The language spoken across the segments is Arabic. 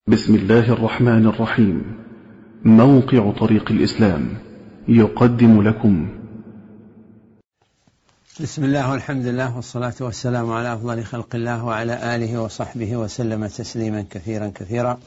بسم الله الرحمن الرحيم. موقع طريق الإسلام يقدم لكم. بسم الله والحمد لله والصلاة والسلام على أفضل خلق الله وعلى آله وصحبه وسلم تسليما كثيرا كثيرا.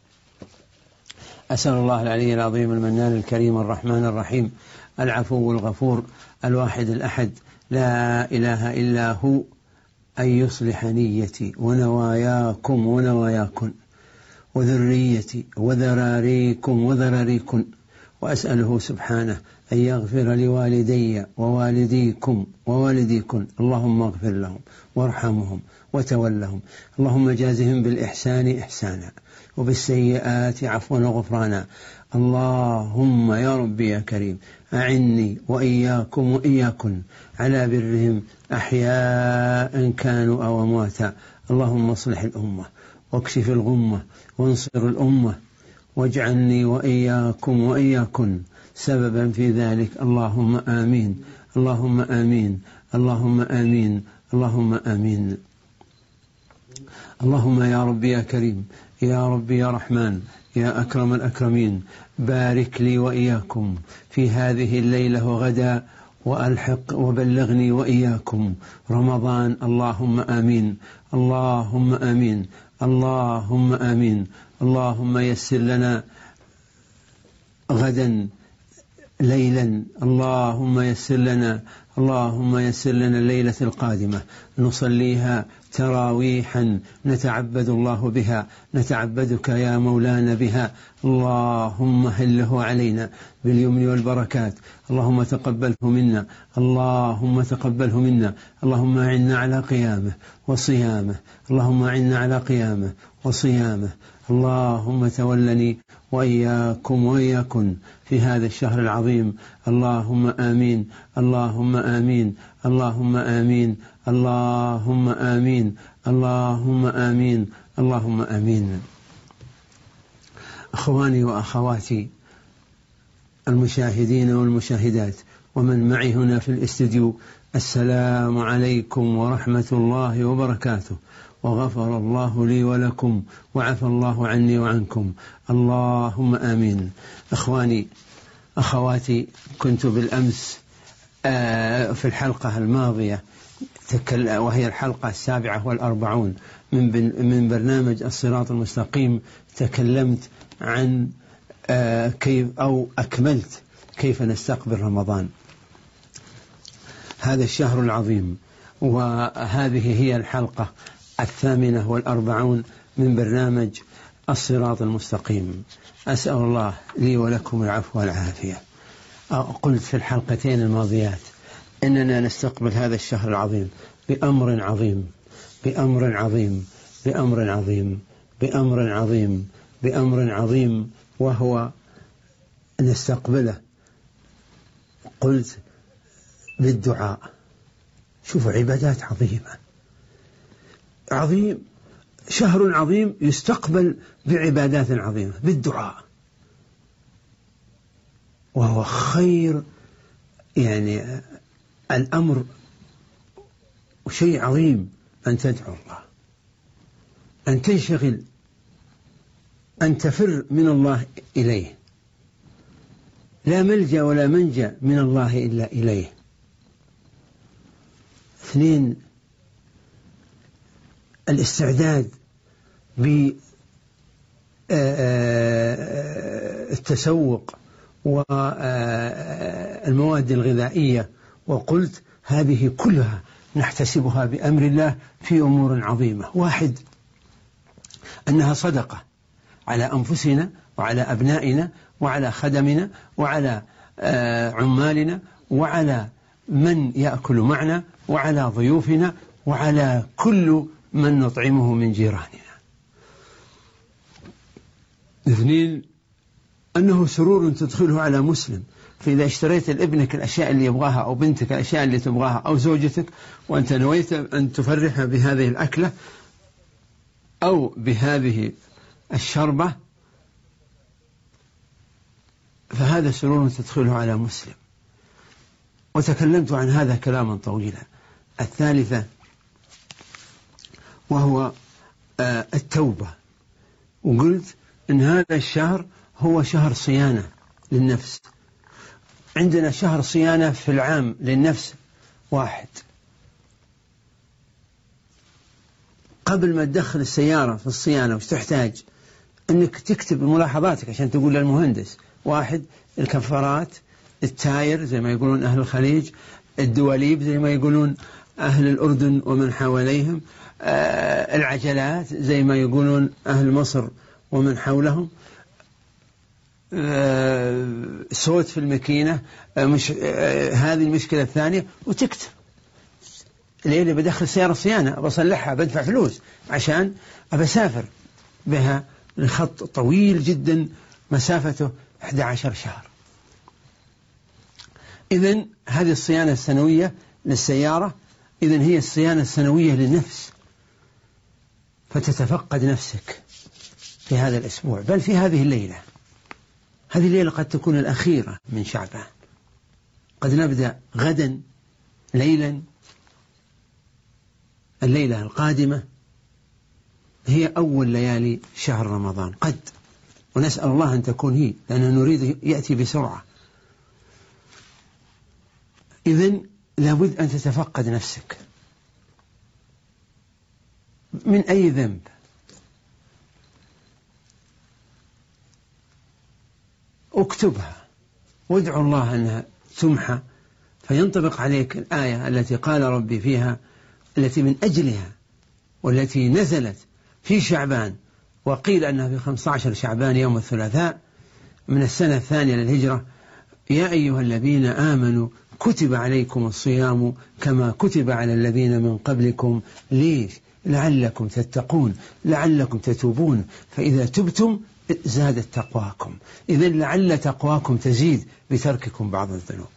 أسأل الله العلي العظيم المنان الكريم الرحمن الرحيم العفو الغفور الواحد الأحد لا إله إلا هو أن يصلح نيتي ونواياكم ونواياكن وذريتي وذراريكم وذراريكن، وأسأله سبحانه أن يغفر لوالدي ووالديكم ووالديكن، اللهم اغفر لهم وارحمهم وتولهم، اللهم جازهم بالإحسان إحسانا وبالسيئات عفوا وغفرانا. اللهم يا ربي يا كريم أعني وإياكم وإياكن على برهم أحياء كانوا أو أمواتا. اللهم اصلح الأمة واكشف الغمة وانصر الأمة واجعلني وإياكم وإياكن سببا في ذلك. اللهم آمين اللهم آمين اللهم آمين اللهم آمين. اللهم يا ربي يا كريم يا ربي يا رحمن يا أكرم الأكرمين، بارك لي وإياكم في هذه الليلة وغدا، وألحق وبلغني وإياكم رمضان. اللهم آمين اللهم آمين اللهم آمين. اللهم يسر لنا غدا ليلا، اللهم يسر لنا الليلة القادمة نصليها تراويحا نتعبد الله بها، نتعبدك يا مولانا بها. اللهم هله علينا باليمن والبركات، اللهم تقبله منا اللهم تقبله منا. اللهم أعنا على قيامه وصيامه، اللهم أعنا على قيامه وصيامه. اللهم تولني وإياكم وإياكن في هذا الشهر العظيم. اللهم آمين اللهم آمين اللهم آمين اللهم آمين اللهم آمين اللهم آمين. أخواني وأخواتي المشاهدين والمشاهدات ومن معي هنا في الاستديو، السلام عليكم ورحمة الله وبركاته، وغفر الله لي ولكم وعفى الله عني وعنكم. اللهم آمين. أخواني أخواتي، كنت بالأمس في الحلقة الماضية وهي الحلقة 47 من برنامج الصراط المستقيم، تكلمت عن كيف أو أكملت كيف نستقبل رمضان، هذا الشهر العظيم. وهذه هي الحلقة 48 من برنامج الصراط المستقيم. أسأل الله لي ولكم العفو والعافية. قلت في الحلقتين الماضيات إننا نستقبل هذا الشهر العظيم بأمر عظيم بأمر عظيم بأمر عظيم بأمر عظيم بأمر عظيم، وهو نستقبله، قلت بالدعاء. شوفوا، عبادات عظيمة، عظيم، شهر عظيم يستقبل بعبادات عظيمة بالدعاء، وهو خير يعني الأمر، شيء عظيم أن تدعو الله، أن تنشغل، أن تفر من الله إليه، لا ملجأ ولا منجأ من الله إلا إليه. 2، الاستعداد بالتسوق والمواد الغذائية، وقلت هذه كلها نحتسبها بأمر الله في أمور عظيمة. 1، أنها صدقة على أنفسنا وعلى أبنائنا وعلى خدمنا وعلى عمالنا وعلى من يأكل معنا وعلى ضيوفنا وعلى كل من نطعمه من جيراننا. 2، أنه سرور تدخله على مسلم. فإذا اشتريت لابنك الأشياء اللي يبغاها أو بنتك الأشياء اللي تبغاها أو زوجتك، وأنت نويت أن تفرحها بهذه الأكلة أو بهذه الشربة، فهذا سرور تدخله على مسلم. وتكلمت عن هذا كلاما طويلا. 3، وهو التوبة وقلت إن هذا الشهر هو شهر صيانة للنفس. عندنا شهر صيانة في العام للنفس واحد. قبل ما تدخل السيارة في الصيانة وش تحتاج؟ أنك تكتب ملاحظاتك عشان تقول للمهندس. واحد، الكفارات، التاير زي ما يقولون أهل الخليج، الدواليب زي ما يقولون أهل الأردن ومن حواليهم، العجلات زي ما يقولون أهل مصر ومن حولهم، صوت في الماكينة، هذه المشكلة الثانية. وتكتب ليه بدخل سيارة صيانة، بصلحها، بدفع فلوس عشان أبسافر بها لخط طويل جدا مسافته 11 شهر. إذن هذه الصيانة السنوية للسيارة، إذن هي الصيانة السنوية للنفس. فتتفقد نفسك في هذا الأسبوع، بل في هذه الليلة. هذه الليلة قد تكون الأخيرة من شعبان، قد نبدأ غدا ليلا، الليلة القادمة هي أول ليالي شهر رمضان قد، ونسأل الله أن تكون هي، لأننا نريد يأتي بسرعة. إذن لابد أن تتفقد نفسك من أي ذنب، اكتبها وادعو الله أنها تمحى، فينطبق عليك الآية التي قال ربي فيها، التي من أجلها والتي نزلت في شعبان، وقيل أنها في 15 شعبان يوم الثلاثاء من السنة الثانية للهجرة: يا أيها الذين آمنوا كتب عليكم الصيام كما كتب على الذين من قبلكم. ليش؟ لعلكم تتقون، لعلكم تتوبون، فإذا تبتم زادت تقواكم. إذن لعل تقواكم تزيد بترككم بعض الذنوب.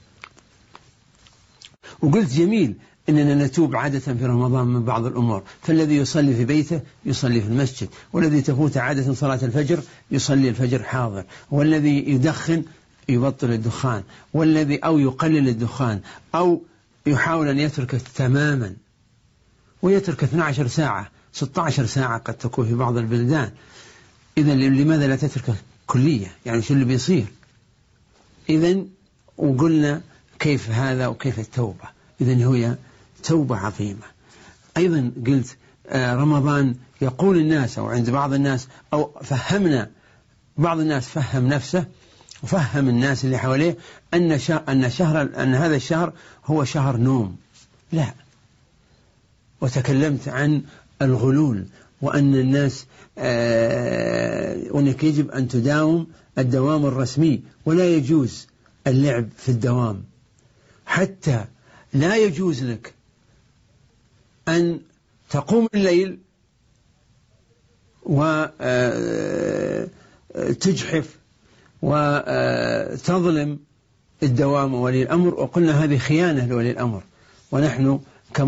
وقلت جميل إننا نتوب عادة في رمضان من بعض الأمور، فالذي يصلي في بيته يصلي في المسجد، والذي تفوت عادة صلاة الفجر يصلي الفجر حاضر، والذي يدخن يبطل الدخان، والذي أو يقلل الدخان، أو يحاول أن يتركه تماما، ويترك 12 ساعة 16 ساعة قد تكون في بعض البلدان. إذن لماذا لا تتركه كلية؟ يعني شو اللي بيصير؟ إذن وقلنا كيف هذا وكيف التوبة. إذن هي توبة عظيمة. أيضا قلت رمضان يقول الناس، أو عند بعض الناس، أو فهمنا بعض الناس فهم نفسه وفهم الناس اللي حواليه أن هذا الشهر هو شهر نوم. لا، وتكلمت عن الغلول، وأن الناس وأنك يجب أن تداوم الدوام الرسمي، ولا يجوز اللعب في الدوام. حتى لا يجوز لك أن تقوم الليل وتجحف وتظلم الدوام وولي الأمر، وقلنا هذه خيانة لولي الأمر، ونحن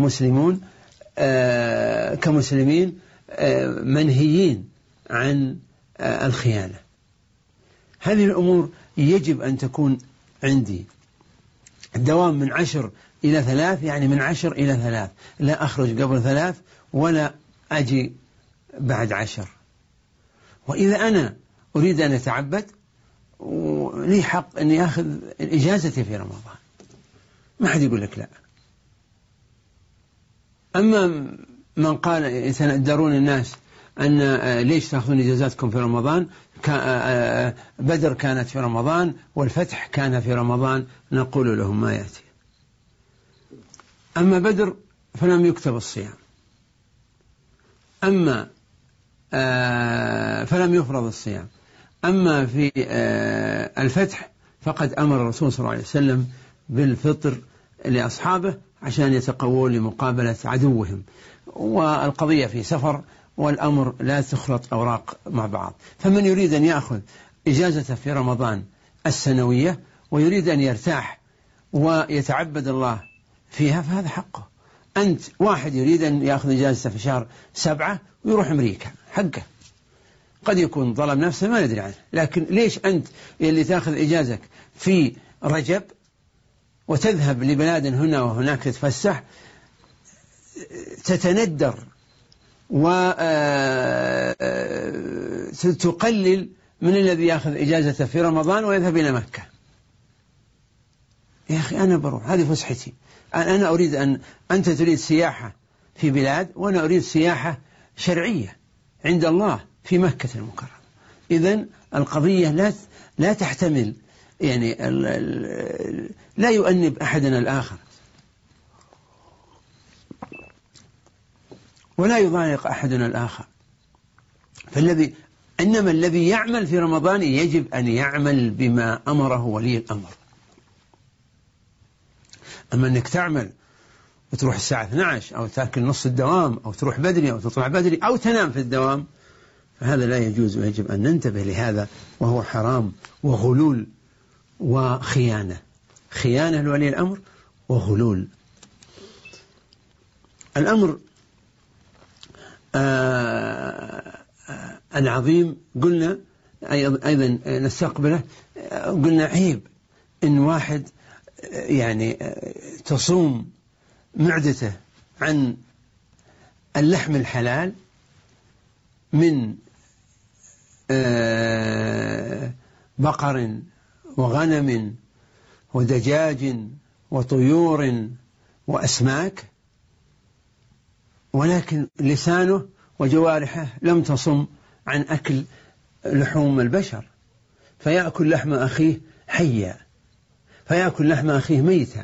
كمسلمين منهيين عن الخيانة. هذه الأمور يجب أن تكون عندي. الدوام من 10 إلى 3، يعني من 10 إلى 3، لا أخرج قبل 3 ولا أجي بعد 10. وإذا أنا أريد أن أتعبد لي حق أني أخذ إجازتي في رمضان، ما حد يقول لك لا. أما من قال يتندرون الناس أن ليش تأخذون إجازاتكم في رمضان، بدر كانت في رمضان والفتح كان في رمضان، نقول لهم ما يأتي. أما بدر فلم يكتب الصيام، أما فلم يفرض الصيام. أما في الفتح فقد أمر الرسول صلى الله عليه وسلم بالفطر لأصحابه عشان يتقوون لمقابلة عدوهم، والقضية في سفر، والأمر لا تخلط أوراق مع بعض. فمن يريد أن يأخذ إجازة في رمضان السنوية ويريد أن يرتاح ويتعبد الله فيها فهذا حقه. أنت واحد يريد أن يأخذ إجازة في شهر 7 ويروح أمريكا، حقه، قد يكون ظلم نفسه ما ندري عنه. لكن ليش أنت اللي تأخذ إجازك في رجب وتذهب لبلاد هنا وهناك تتفسح، تتندر وتتعب تقلل من الذي يأخذ إجازة في رمضان ويذهب إلى مكة. يا أخي أنا بروح، هذه فسحتي. أنا أريد أنت تريد سياحة في بلاد، وأنا أريد سياحة شرعية عند الله في مكة المكرمة. إذن القضية لا تحتمل، يعني لا يؤنب أحدنا الآخر ولا يضايق أحدنا الآخر. إنما الذي يعمل في رمضان يجب أن يعمل بما أمره ولي الأمر. أما أنك تعمل وتروح الساعة 12 أو تأكل نص الدوام أو تروح بدري أو تطلع بدري أو تنام في الدوام، فهذا لا يجوز، ويجب أن ننتبه لهذا، وهو حرام وغلول وخيانة، خيانة لولي الأمر وغلول. الأمر العظيم قلنا أيضا نستقبله، قلنا عيب إن واحد يعني تصوم معدته عن اللحم الحلال من بقر وغنم ودجاج وطيور وأسماك، ولكن لسانه وجوارحه لم تصم عن أكل لحوم البشر، فيأكل لحم أخيه حيا، فيأكل لحم أخيه ميتا.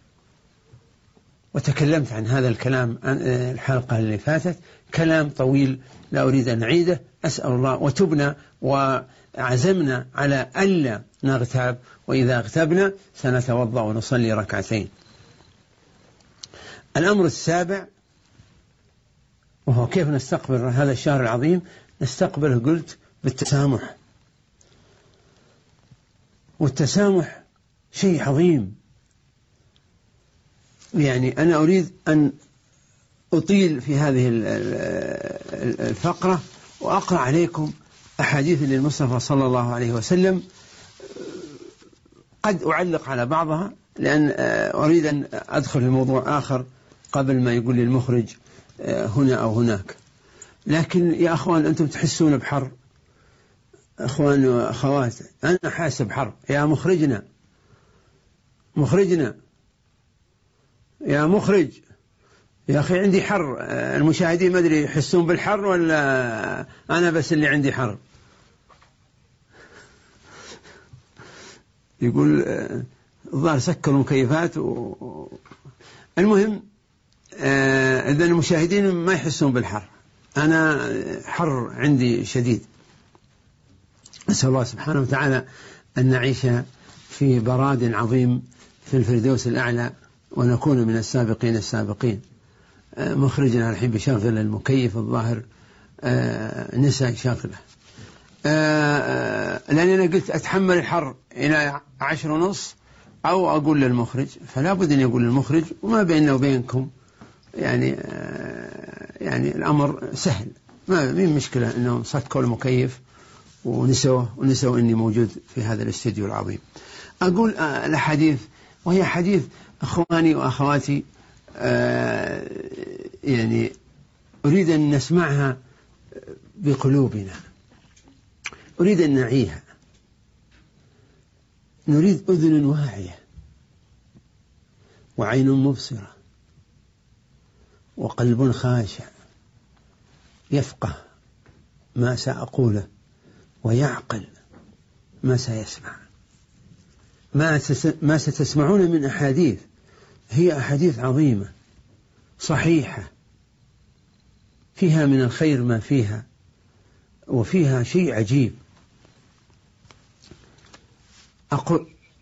وتكلمت عن هذا الكلام الحلقة اللي فاتت، كلام طويل لا أريد أن أعيده. أسأل الله، وتبنا وعزمنا على ألا نغتاب، وإذا اغتبنا سنتوضأ ونصلي ركعتين. الأمر السابع وهو كيف نستقبل هذا الشهر العظيم. نستقبله قلت بالتسامح، والتسامح شيء عظيم. يعني أنا أريد أن أطيل في هذه الفقرة وأقرأ عليكم أحاديث للمصطفى صلى الله عليه وسلم، قد أعلق على بعضها لأن أريد أن أدخل في موضوع آخر قبل ما يقول لي المخرج هنا أو هناك. لكن يا أخوان أنتم تحسون بحر، أخوان وأخوات، أنا حاسب حر. يا مخرجنا يا مخرج، يا أخي عندي حر. المشاهدين ما أدري يحسون بالحر ولا أنا بس اللي عندي حر. يقول الظاهر سكروا المكيفات المهم إذا المشاهدين ما يحسون بالحر، أنا حر عندي شديد. أسأل الله سبحانه وتعالى أن نعيش في براد عظيم في الفردوس الأعلى ونكون من السابقين السابقين. مخرجنا الحين بشغل المكيف، الظاهر نسى شغله، لأن أنا قلت أتحمل الحر إلى 10:30 أو أقول للمخرج، فلا بد أن يقول للمخرج، وما بيننا وبينكم يعني الأمر سهل، ما من مشكلة أنهم صكوا المكيف ونسوا أني موجود في هذا الاستديو العظيم. أقول الحديث، وهي حديث أخواني وأخواتي، يعني أريد أن نسمعها بقلوبنا، أريد أن نعيها. نريد أذن واعية وعين مبصرة وقلب خاشع يفقه ما سأقوله ويعقل ما سيسمع. ما ستسمعون من أحاديث هي أحاديث عظيمة صحيحة، فيها من الخير ما فيها، وفيها شيء عجيب. أقول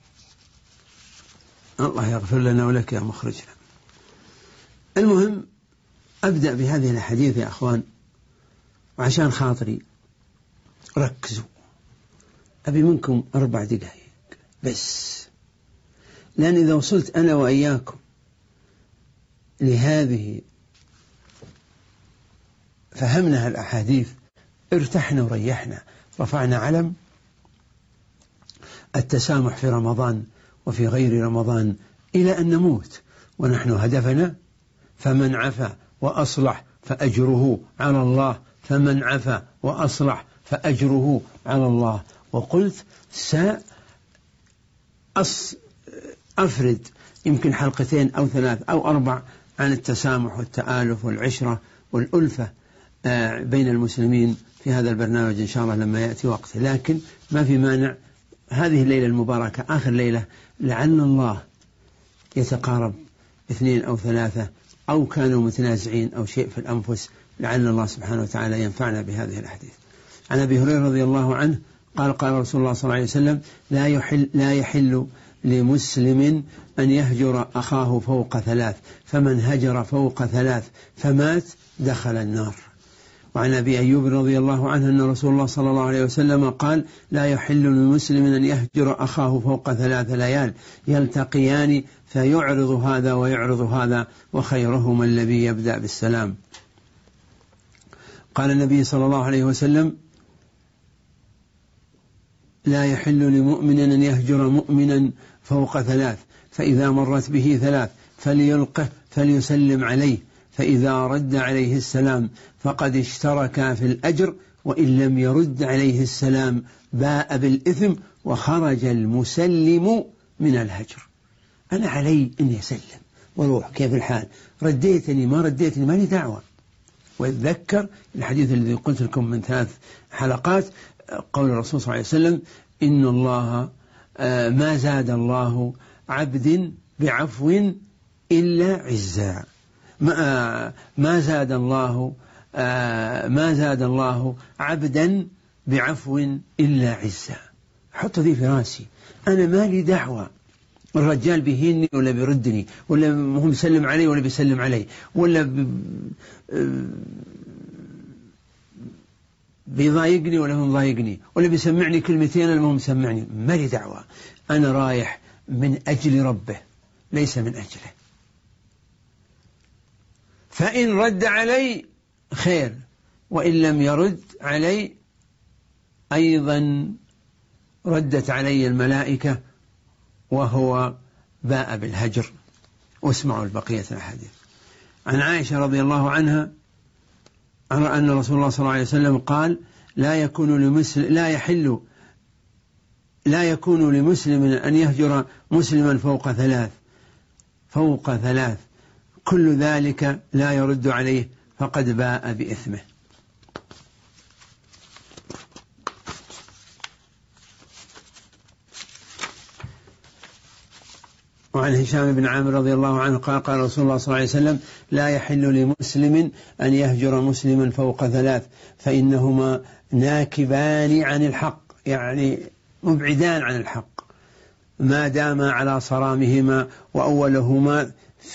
الله يغفر لنا ولك يا مخرجنا. المهم أبدأ بهذه الحديث يا أخوان، وعشان خاطري ركزوا، أبي منكم 4 دقائق بس، لأن إذا وصلت أنا وإياكم لهذه فهمنا الأحاديث ارتحنا وريحنا، رفعنا علم التسامح في رمضان وفي غير رمضان إلى أن نموت، ونحن هدفنا فمن عفا وأصلح فأجره على الله، فمن عفا وأصلح فأجره على الله. وقلت سأفرد يمكن حلقتين أو 3 أو 4 عن التسامح والتآلف والعشرة والألفة بين المسلمين في هذا البرنامج إن شاء الله لما يأتي وقته، لكن ما في مانع هذه الليلة المباركة آخر ليلة لعل الله يتقارب 2 أو 3 أو كانوا متنازعين أو شيء في الأنفس، لعل الله سبحانه وتعالى ينفعنا بهذه الأحاديث. عن أبي هريرة رضي الله عنه قال قال رسول الله صلى الله عليه وسلم لا يحل لمسلم أن يهجر أخاه فوق 3، فمن هجر فوق 3 فمات دخل النار. وعن أبي أيوب رضي الله عنه أن رسول الله صلى الله عليه وسلم قال لا يحل لمسلم أن يهجر أخاه فوق 3 ليال يلتقيان فيعرض هذا ويعرض هذا وخيرهما الذي يبدأ بالسلام. قال النبي صلى الله عليه وسلم لا يحل لمؤمن أن يهجر مؤمنا فوق 3، فإذا مرت به 3 فليلقه فليسلم عليه، فإذا رد عليه السلام فقد اشترك في الأجر، وإن لم يرد عليه السلام باء بالإثم وخرج المسلم من الهجر. أنا علي أن أسلم وروح كيف الحال، رديتني ما رديتني ما لي دعوة. واتذكر الحديث الذي قلت لكم من 3 حلقات قول الرسول صلى الله عليه وسلم إن الله ما زاد الله عبد بعفو إلا عزا، ما زاد الله عبدا بعفو إلا عزا. حط ذي في راسي، أنا ما لي دعوة الرجال بيهيني ولا بيردني ولا هم بيسلم علي ولا بيسلم علي ولا بيضايقني ولا هم ضايقني ولا بيسمعني كلمتين ولا هم سمعني، ما لي دعوة. أنا رايح من أجل ربه ليس من أجله، فإن رد علي خير وإن لم يرد علي أيضا ردت علي الملائكة وهو باء بالهجر. واسمعوا البقية الحديث. عن عائشة رضي الله عنها أن رسول الله صلى الله عليه وسلم قال لا يكون لمسلم أن يهجر مسلما فوق 3 كل ذلك لا يرد عليه فقد باء بإثمه. وعن هشام بن عامر رضي الله عنه قال قال رسول الله صلى الله عليه وسلم لا يحل لمسلم أن يهجر مسلما فوق 3 فإنهما ناكبان عن الحق، يعني مبعدان عن الحق ما دام على صرامهما، وأولهما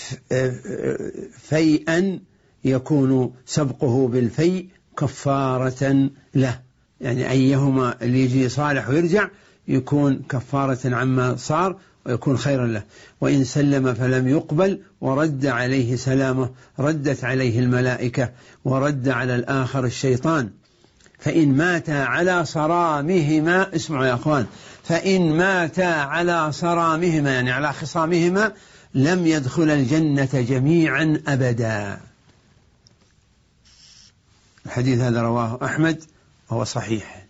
فيئا يكون سبقه بالفيء كفارة له، يعني أيهما اللي يجي صالح ويرجع يكون كفارة عما صار ويكون خيرا له. وإن سلم فلم يقبل ورد عليه سلامه ردت عليه الملائكة ورد على الآخر الشيطان. فإن مات على صرامهما، اسمعوا يا أخوان، فإن مات على صرامهما يعني على خصامهما لم يدخل الجنة جميعا أبدا. الحديث هذا رواه أحمد وهو صحيح.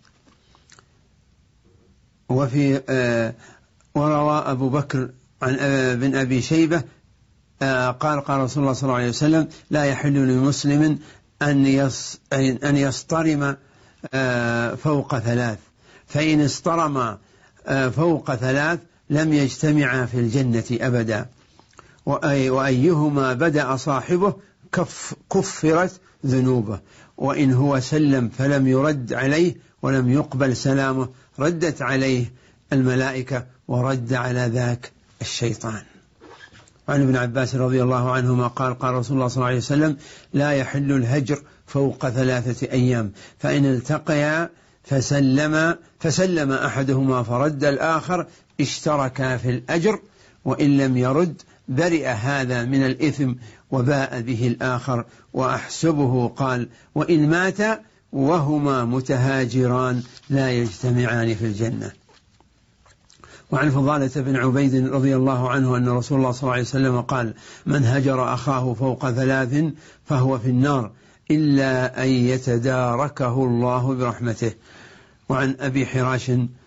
وروى أبو بكر عن بن أبي شيبة قال قال رسول الله صلى الله عليه وسلم لا يحل لمسلم أن يصطرم فوق 3، فإن اصطرم فوق 3 لم يجتمعا في الجنة أبدا، وأيهما بدأ صاحبه كفرت ذنوبه، وإن هو سلم فلم يرد عليه ولم يقبل سلامه ردت عليه الملائكة ورد على ذاك الشيطان. وعن ابن عباس رضي الله عنهما قال قال رسول الله صلى الله عليه وسلم لا يحل الهجر فوق 3 أيام، فإن التقيا فسلم أحدهما فرد الآخر اشتركا في الأجر، وإن لم يرد برئ هذا من الإثم وباء به الآخر. وأحسبه قال وإن مات وهما متهاجران لا يجتمعان في الجنة. وعن فضالة بن عبيد رضي الله عنه أن رسول الله صلى الله عليه وسلم قال من هجر أخاه فوق 3 فهو في النار إلا أن يتداركه الله برحمته. وعن أبي حراش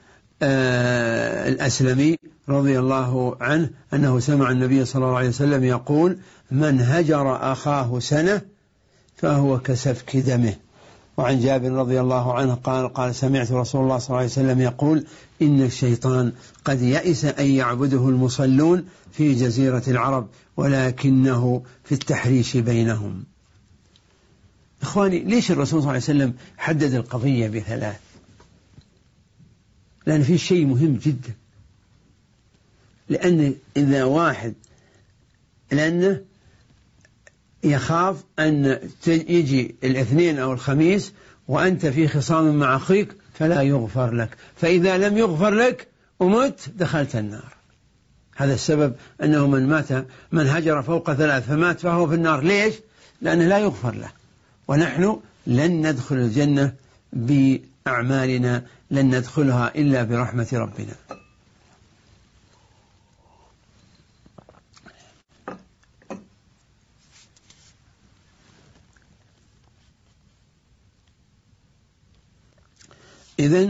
الأسلمي رضي الله عنه أنه سمع النبي صلى الله عليه وسلم يقول: من هجر أخاه سنة فهو كسفك دمه. وعن جابر رضي الله عنه قال سمعت رسول الله صلى الله عليه وسلم يقول: إن الشيطان قد يئس أن يعبده المصلون في جزيرة العرب ولكنه في التحريش بينهم. إخواني، ليش الرسول صلى الله عليه وسلم حدد القضية بثلاث؟ لأن في شيء مهم جدا، لأن إذا واحد لأنه يخاف أن يجي الاثنين أو الخميس وأنت في خصام مع أخيك فلا يغفر لك، فإذا لم يغفر لك ومت دخلت النار. هذا السبب أنه من هجر فوق 3 فمات فهو في النار. ليش؟ لأنه لا يغفر له، ونحن لن ندخل الجنة بأعمالنا، لن ندخلها إلا برحمة ربنا. إذن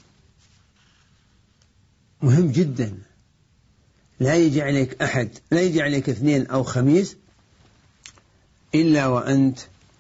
مهم جدا لا يجي عليك أحد، لا يجي عليك 2 أو خميس إلا وأنت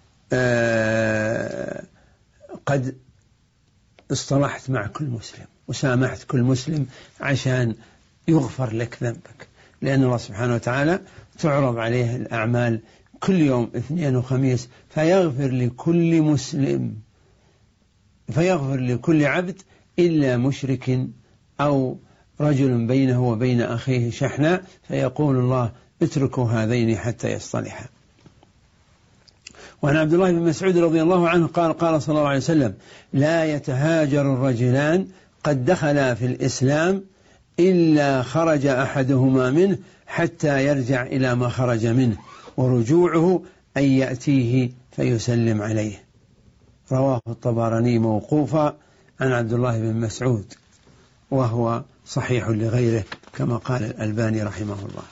قد اصطلحت مع كل مسلم وسامحت كل مسلم عشان يغفر لك ذنبك، لأن الله سبحانه وتعالى تعرض عليه الأعمال كل يوم 2 وخميس، فيغفر لكل مسلم، فيغفر لكل عبد إلا مشرك أو رجل بينه وبين أخيه شحناء، فيقول الله: اتركوا هذين حتى يصطلحا. وعن عبد الله بن مسعود رضي الله عنه قال صلى الله عليه وسلم: لا يتهاجر الرجلان قد دخلا في الإسلام إلا خرج أحدهما منه حتى يرجع إلى ما خرج منه، ورجوعه أن يأتيه فيسلم عليه. رواه الطبراني موقوفا عن عبد الله بن مسعود، وهو صحيح لغيره كما قال الألباني رحمه الله.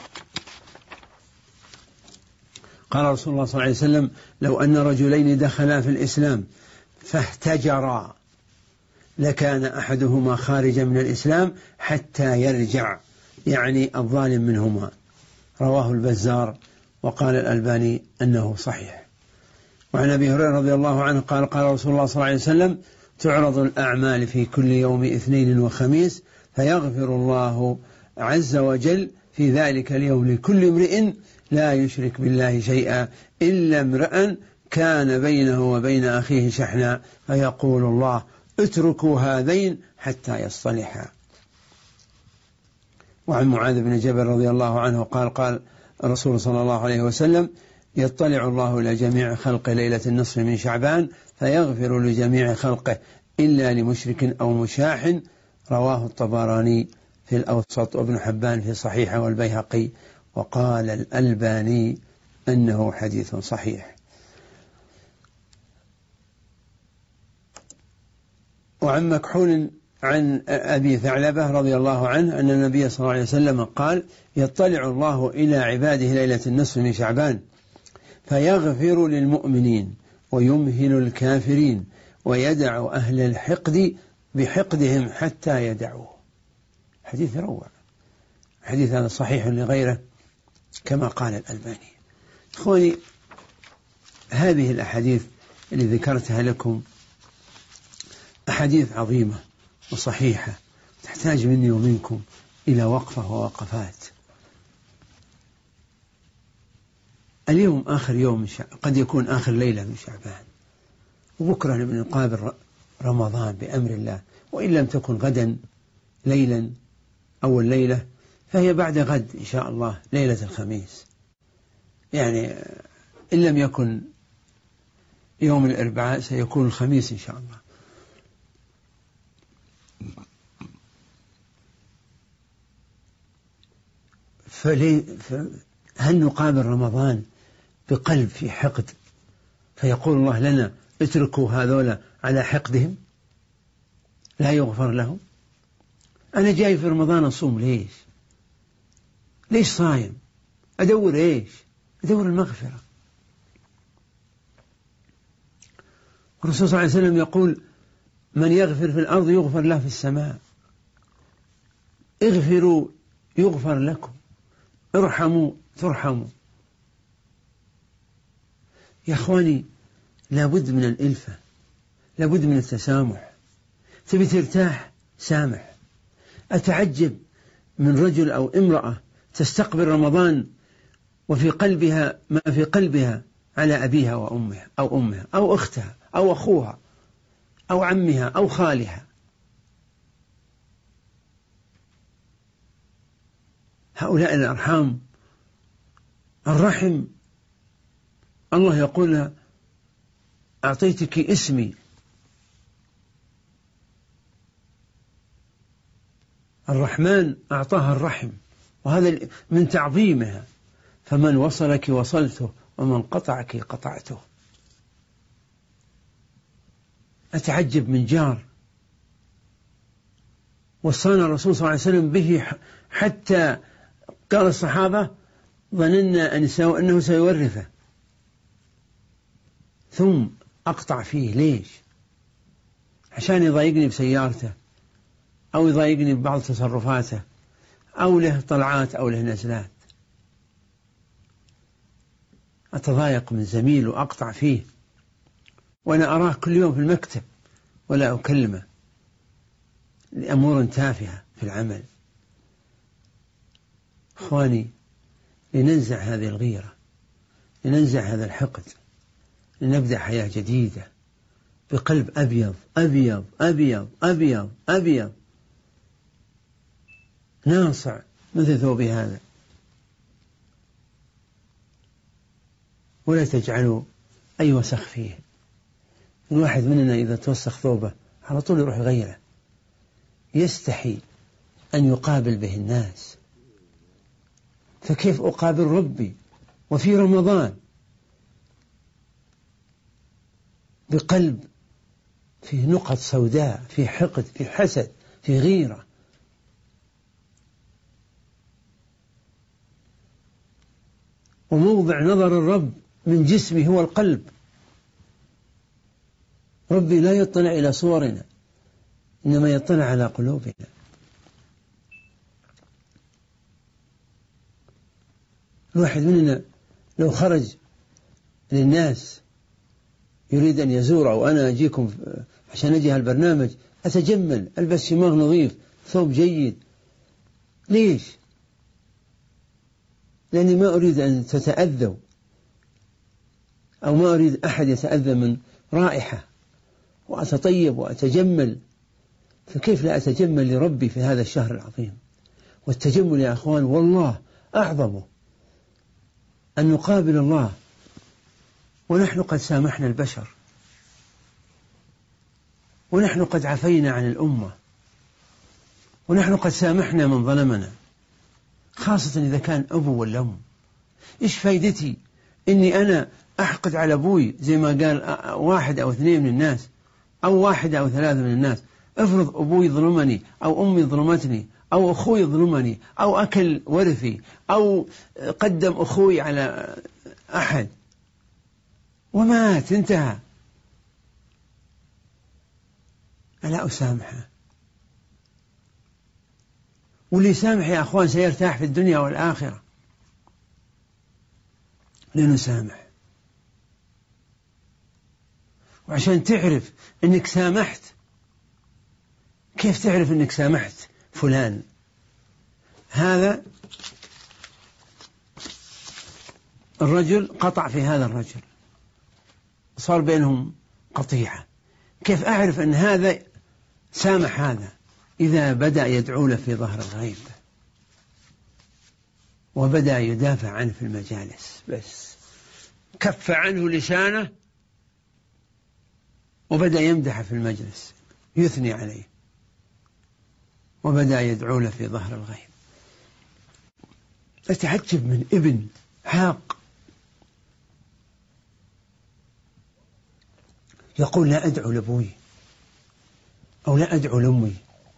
قال رسول الله صلى الله عليه وسلم: لو أن رجلين دخلا في الإسلام فاهتجرا لكان أحدهما خارجا من الإسلام حتى يرجع، يعني الظالم منهما. رواه البزار، وقال الألباني أنه صحيح. وعن أبي هريرة رضي الله عنه قال رسول الله صلى الله عليه وسلم: تعرض الأعمال في كل يوم 2 وخميس، فيغفر الله عز وجل في ذلك اليوم لكل امرئ لا يشرك بالله شيئا إلا امرأ كان بينه وبين أخيه شحناء، فيقول الله: اتركوا هذين حتى يصطلحا. وعن معاذ بن جبل رضي الله عنه قال الرسول صلى الله عليه وسلم: يطلع الله إلى جميع خلقه ليلة النصف من شعبان فيغفر لجميع خلقه إلا لمشرك أو مشاح. رواه الطبراني في الأوسط وابن حبان في صحيحه والبيهقي، وقال الألباني أنه حديث صحيح. وعن مكحول عن أبي ثعلبة رضي الله عنه أن النبي صلى الله عليه وسلم قال: يطلع الله إلى عباده ليلة النصف من شعبان فيغفر للمؤمنين ويمهل الكافرين ويدع أهل الحقد بحقدهم حتى يدعوه. حديث روع، حديث هذا صحيح لغيره كما قال الألباني. أخواني، هذه الأحاديث اللي ذكرتها لكم أحاديث عظيمة وصحيحة، تحتاج مني ومنكم إلى وقفة ووقفات. اليوم آخر يوم من قد يكون آخر ليلة من شعبان، وبكرة نقابل رمضان بأمر الله، وإن لم تكن غدا ليلا أول ليلة فهي بعد غد إن شاء الله ليلة الخميس، يعني إن لم يكن يوم الأربعاء سيكون الخميس إن شاء الله. هل نقابل رمضان بقلب في حقد فيقول الله لنا: اتركوا هذولا على حقدهم لا يغفر لهم؟ أنا جاي في رمضان أصوم ليش صايم؟ أدور إيش؟ أدور المغفرة. الرسول صلى الله عليه وسلم يقول: من يغفر في الأرض يغفر له في السماء. اغفروا يغفر لكم، ارحموا ترحموا. يا أخواني، لابد من الإلفة، لابد من التسامح. تبي ترتاح؟ سامح. أتعجب من رجل أو امرأة تستقبل رمضان وفي قلبها ما في قلبها على أبيها وأمها أو أمها أو أختها أو أخوها أو عمها أو خالها. هؤلاء الأرحام، الرحم، الله يقول لها: أعطيتك اسمي. الرحمن أعطاها الرحم، وهذا من تعظيمها. فمن وصلك وصلته ومن قطعك قطعته. أتعجب من جار وصانا الرسول صلى الله عليه وسلم به حتى قال الصحابة: ظننا أنه سيورثه، ثم أقطع فيه. ليش؟ عشان يضايقني بسيارته، أو يضايقني ببعض تصرفاته، أو له طلعات أو له نزلات. أتضايق من زميل وأقطع فيه، وأنا أراه كل يوم في المكتب ولا أكلمه لأمور تافهة في العمل. إخواني، لننزع هذه الغيرة، لننزع هذا الحقد، لنبدأ حياة جديدة بقلب أبيض أبيض أبيض أبيض أبيض ناصع مثل ثوب هذا. ولا تجعلوا أي وسخ فيه. الواحد مننا إذا توسخ ثوبه على طول يروح يغيره، يستحي أن يقابل به الناس. فكيف أقابل ربي وفي رمضان بقلب فيه نقط سوداء، فيه حقد، فيه حسد، فيه غيرة؟ وموضع نظر الرب من جسمه هو القلب. ربي لا يطلع إلى صورنا، إنما يطلع على قلوبنا. الواحد مننا لو خرج للناس يريد أن يزور، أو أنا أجيكم عشان أجي هالبرنامج، أتجمل، ألبس شماغ نظيف، ثوب جيد. ليش؟ لأني ما أريد أن تتأذوا، أو ما أريد أحد يتأذى من رائحة، وأتطيب وأتجمل. فكيف لا أتجمل لربي في هذا الشهر العظيم؟ والتجمل يا أخوان والله أعظمه أن نقابل الله ونحن قد سامحنا البشر، ونحن قد عفينا عن الأمة، ونحن قد سامحنا من ظلمنا، خاصة إذا كان أبو ولا أم. إيش فايدتي إني أنا أحقد على أبوي زي ما قال 1 أو 2 من الناس، أو 1 أو 3 من الناس؟ افرض أبوي ظلمني، أو أمي ظلمتني، أو أخوي ظلمني، أو أكل ورثي، أو قدم أخوي على أحد ومات، انتهى، ألا أسامحه؟ واللي سامح يا أخوان سيرتاح في الدنيا والآخرة. لنسامح. وعشان تعرف أنك سامحت، كيف تعرف أنك سامحت فلان؟ هذا الرجل قطع في هذا الرجل، صار بينهم قطيعة. كيف أعرف أن هذا سامح هذا؟ إذا بدأ يدعو له في ظهر الغيب، وبدأ يدافع عنه في المجالس، بس كف عنه لسانه وبدأ يمدح في المجلس، يثني عليه، وبدأ يدعو له في ظهر الغيب. أتعجب من ابن حاق يقول: لا أدعو لأبوي، أو لا أدعو لأمي.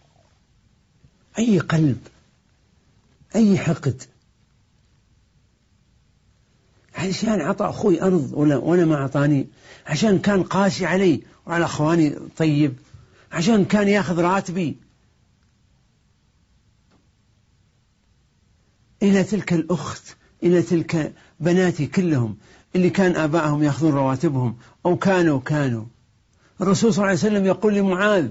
أي قلب، أي حقد. عشان عطى أخوي أرض وأنا ما أعطاني، عشان كان قاسي علي وعلى أخواني طيب، عشان كان يأخذ راتبي. إلى تلك الأخت، إلى تلك بناتي كلهم اللي كان آبائهم يأخذون رواتبهم أو كانوا الرسول صلى الله عليه وسلم يقول لمعاذ: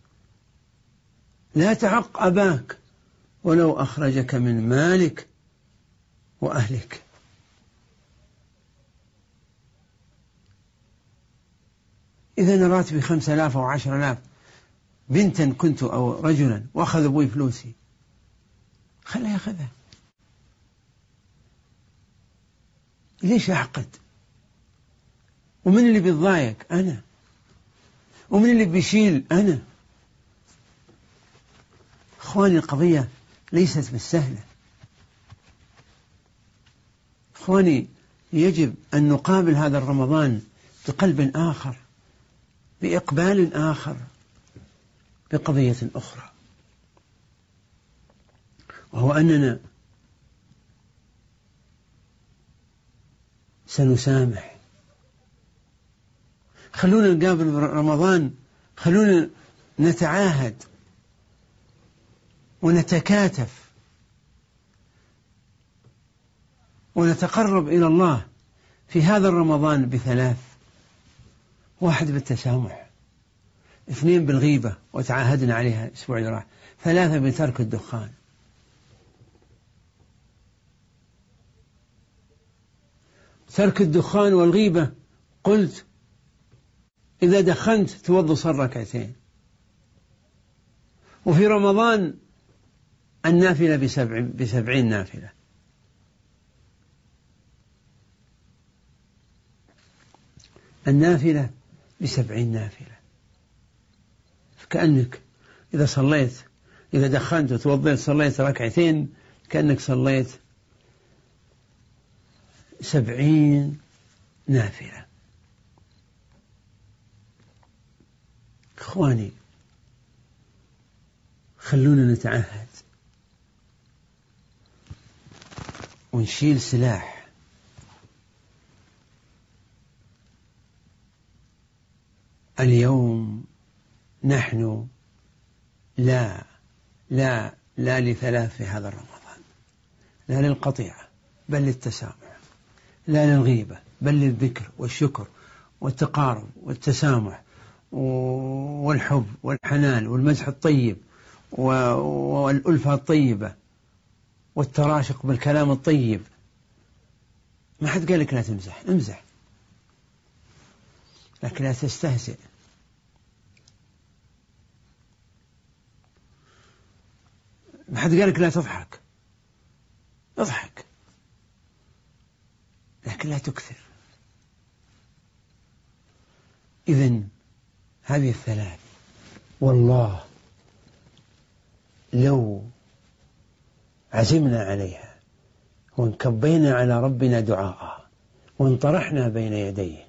لا تعق أباك ولو أخرجك من مالك وأهلك. إذا أنا راتبي 5000 أو 10,000، بنتا كنت أو رجلا وأخذ أبوي فلوسي، خليه يأخذها. ليش أحقد؟ ومن اللي بيتضايق؟ أنا. ومن اللي بيشيل؟ أنا. أخواني، القضية ليست بالسهلة. أخواني، يجب أن نقابل هذا الرمضان بقلب آخر، بإقبال آخر، بقضية أخرى، وهو أننا سنسامح. خلونا نقابل رمضان، خلونا نتعاهد ونتكاتف ونتقرب إلى الله في هذا الرمضان ب3: 1 بالتسامح، 2 بالغيبة وتعاهدنا عليها الأسبوع اللي راح، 3 بترك الدخان. ترك الدخان والغيبة قلت إذا دخنت توضأ صل 2 ركعتين. وفي رمضان النافلة ب70 نافلة. النافلة ب70 نافلة. فكأنك إذا صليت، إذا دخنت وتوضيت صليت 2 ركعتين، كأنك صليت 70 نافلة. إخواني، خلونا نتعهد ونشيل سلاح. اليوم نحن لا ل3 في هذا رمضان، لا للقطيعة بل للتسامح، لا للغيبة بل للذكر والشكر والتقارب والتسامح والحب والحنان والمزح الطيب والألفة الطيبة والتراشق بالكلام الطيب. ما حد قال لك لا تمزح، امزح، لكن لا تستهزئ. ما حد قال لك لا تضحك، اضحك، لكن لا تكثر. إذن هذه ال3، والله لو عزمنا عليها وانكبينا على ربنا دعاء وانطرحنا بين يديه،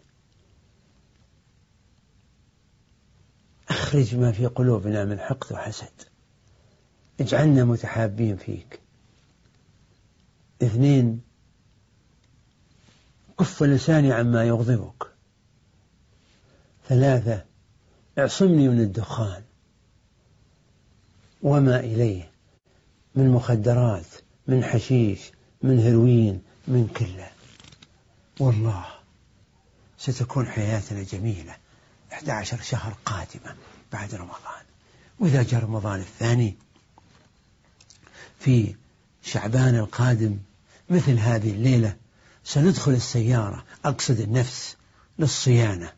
أخرج ما في قلوبنا من حقد وحسد، اجعلنا متحابين فيك. 2، كف لساني عما يغضبك. 3، اعصمني من الدخان وما إليه من مخدرات، من حشيش، من هيروين، من كله. والله ستكون حياتنا جميلة 11 شهر قادمة بعد رمضان. وإذا جاء رمضان الثاني في شعبان القادم مثل هذه الليلة سندخل السيارة، أقصد النفس، للصيانة،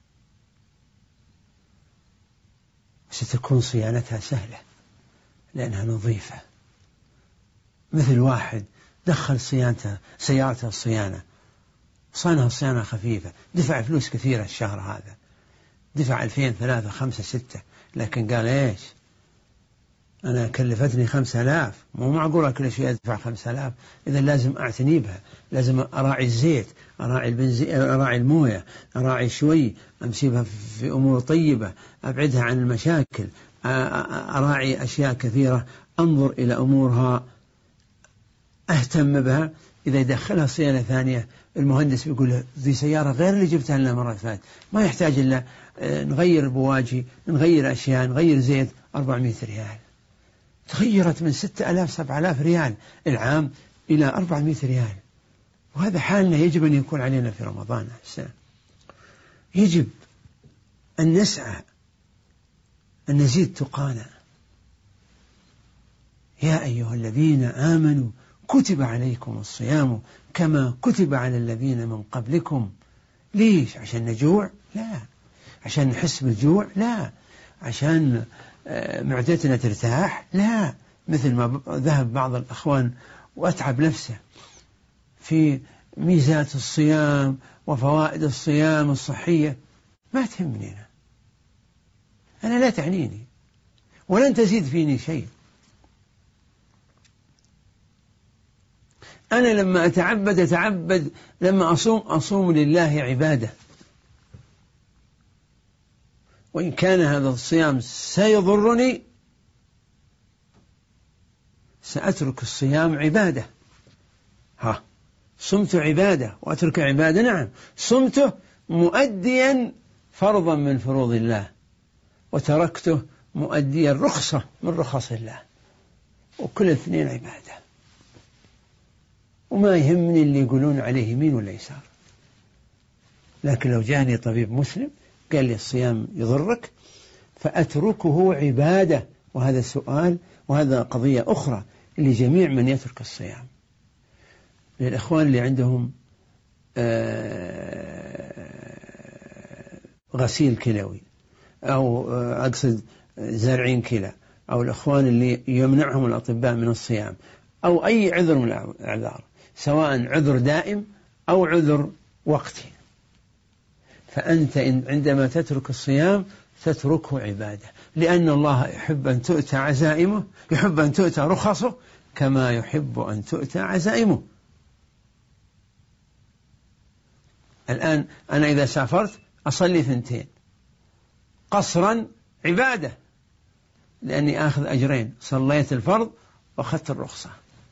ستكون صيانتها سهلة لأنها نظيفة. مثل واحد دخل سيارته الصيانة، صانها صيانة خفيفة، دفع فلوس كثيرة الشهر هذا، دفع 2000 3 5 6، لكن قال إيش؟ أنا كلفتني 5000، مو معقولة كل شيء أدفع 5000، إذا لازم أعتني بها، لازم أراعي الزيت، أراعي البنزين، أراعي الموية، أراعي شوي، أمسيبها في أمور طيبة، أبعدها عن المشاكل، أراعي أشياء كثيرة، أنظر إلى أمورها، أهتم بها. إذا يدخلها صيانة ثانية المهندس بيقول ذي سيارة غير اللي جبتها لنا مرة فاتت، ما يحتاج إلا نغير البواجي، نغير أشياء، نغير زيت، 400 ريال. تغيرت من 6000 7000 ريال العام إلى 400 ريال. وهذا حالنا يجب أن يكون علينا في رمضان. يجب أن نسعى أن نزيد تقانا. يا أيها الذين آمنوا كتب عليكم الصيام كما كتب على الذين من قبلكم. ليش؟ عشان نجوع؟ لا. عشان نحس بالجوع؟ لا. عشان معدتنا ترتاح؟ لا. مثل ما ذهب بعض الأخوان وأتعب نفسه في ميزات الصيام وفوائد الصيام الصحية، ما تهمني أنا لا تعنيني ولن تزيد فيني شيء. أنا لما أتعبد، لما أصوم لله عبادة، وإن كان هذا الصيام سيضرني سأترك الصيام عبادة. صمت عبادة وأترك عبادة، نعم صمته مؤديا فرضا من فروض الله، وتركته مؤديا رخصة من رخص الله، وكل الاثنين عبادة. وما يهمني اللي يقولون عليه يمين ولا يسار. لكن لو جاني طبيب مسلم قال لي الصيام يضرك فأتركه عبادة، وهذا سؤال وهذا قضية أخرى لجميع من يترك الصيام. للإخوان اللي عندهم غسيل كلوي أو أقصد زارعين كلى، أو الإخوان اللي يمنعهم الأطباء من الصيام، أو أي عذر من الأعذار، سواء عذر دائم أو عذر وقتي، فأنت عندما تترك الصيام تتركه عبادة، لأن الله يحب أن تؤتى عزائمه، يحب أن تؤتى رخصه كما يحب أن تؤتى عزائمه. الآن أنا إذا سافرت أصلي 2 قصرا عبادة، لأني آخذ أجرين، صليت الفرض وأخذت الرخصة.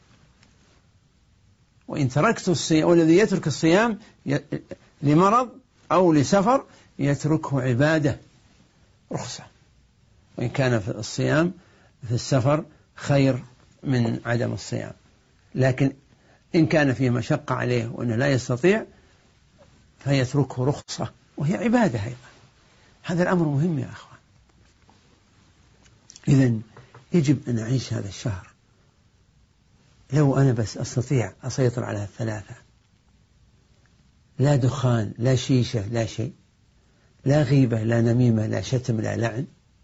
وإن تركت الصيام، والذي يترك الصيام لمرض أو لسفر يتركه عبادة رخصة، وإن كان في الصيام في السفر خير من عدم الصيام. لكن إن كان فيه مشقة عليه وأنه لا يستطيع فيتركه رخصة وهي عبادة أيضا. هذا الأمر مهم يا أخوان. إذن يجب أن أعيش هذا الشهر. لو أنا بس أستطيع أسيطر على 3، لا دخان، لا شيشة، لا شيء، لا غيبة، لا نميمة، لا شتم، لا لعن.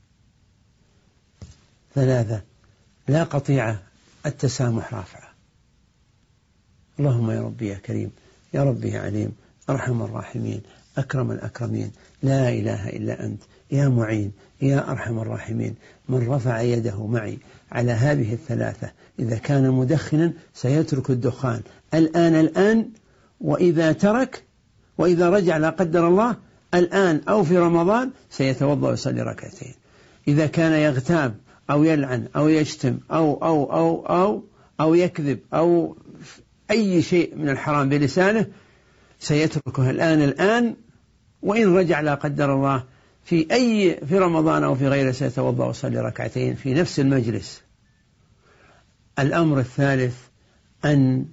3 لا قطيعة، التسامح رافعة. اللهم يا ربي يا كريم، يا ربي يا عليم، أرحم الراحمين، أكرم الأكرمين، لا إله إلا أنت، يا معين، يا أرحم الراحمين. من رفع يده معي على هذه 3 إذا كان مدخنا سيترك الدخان الآن، وإذا ترك، وإذا رجع لا قدر الله الآن أو في رمضان سيتوضأ ويصلي 2. إذا كان يغتاب أو يلعن أو يشتم أو يكذب أو أي شيء من الحرام بلسانه سيتركه الآن، وإن رجع لا قدر الله في رمضان أو في غيره سيتوضأ ويصلي 2 في نفس المجلس. الأمر الثالث أن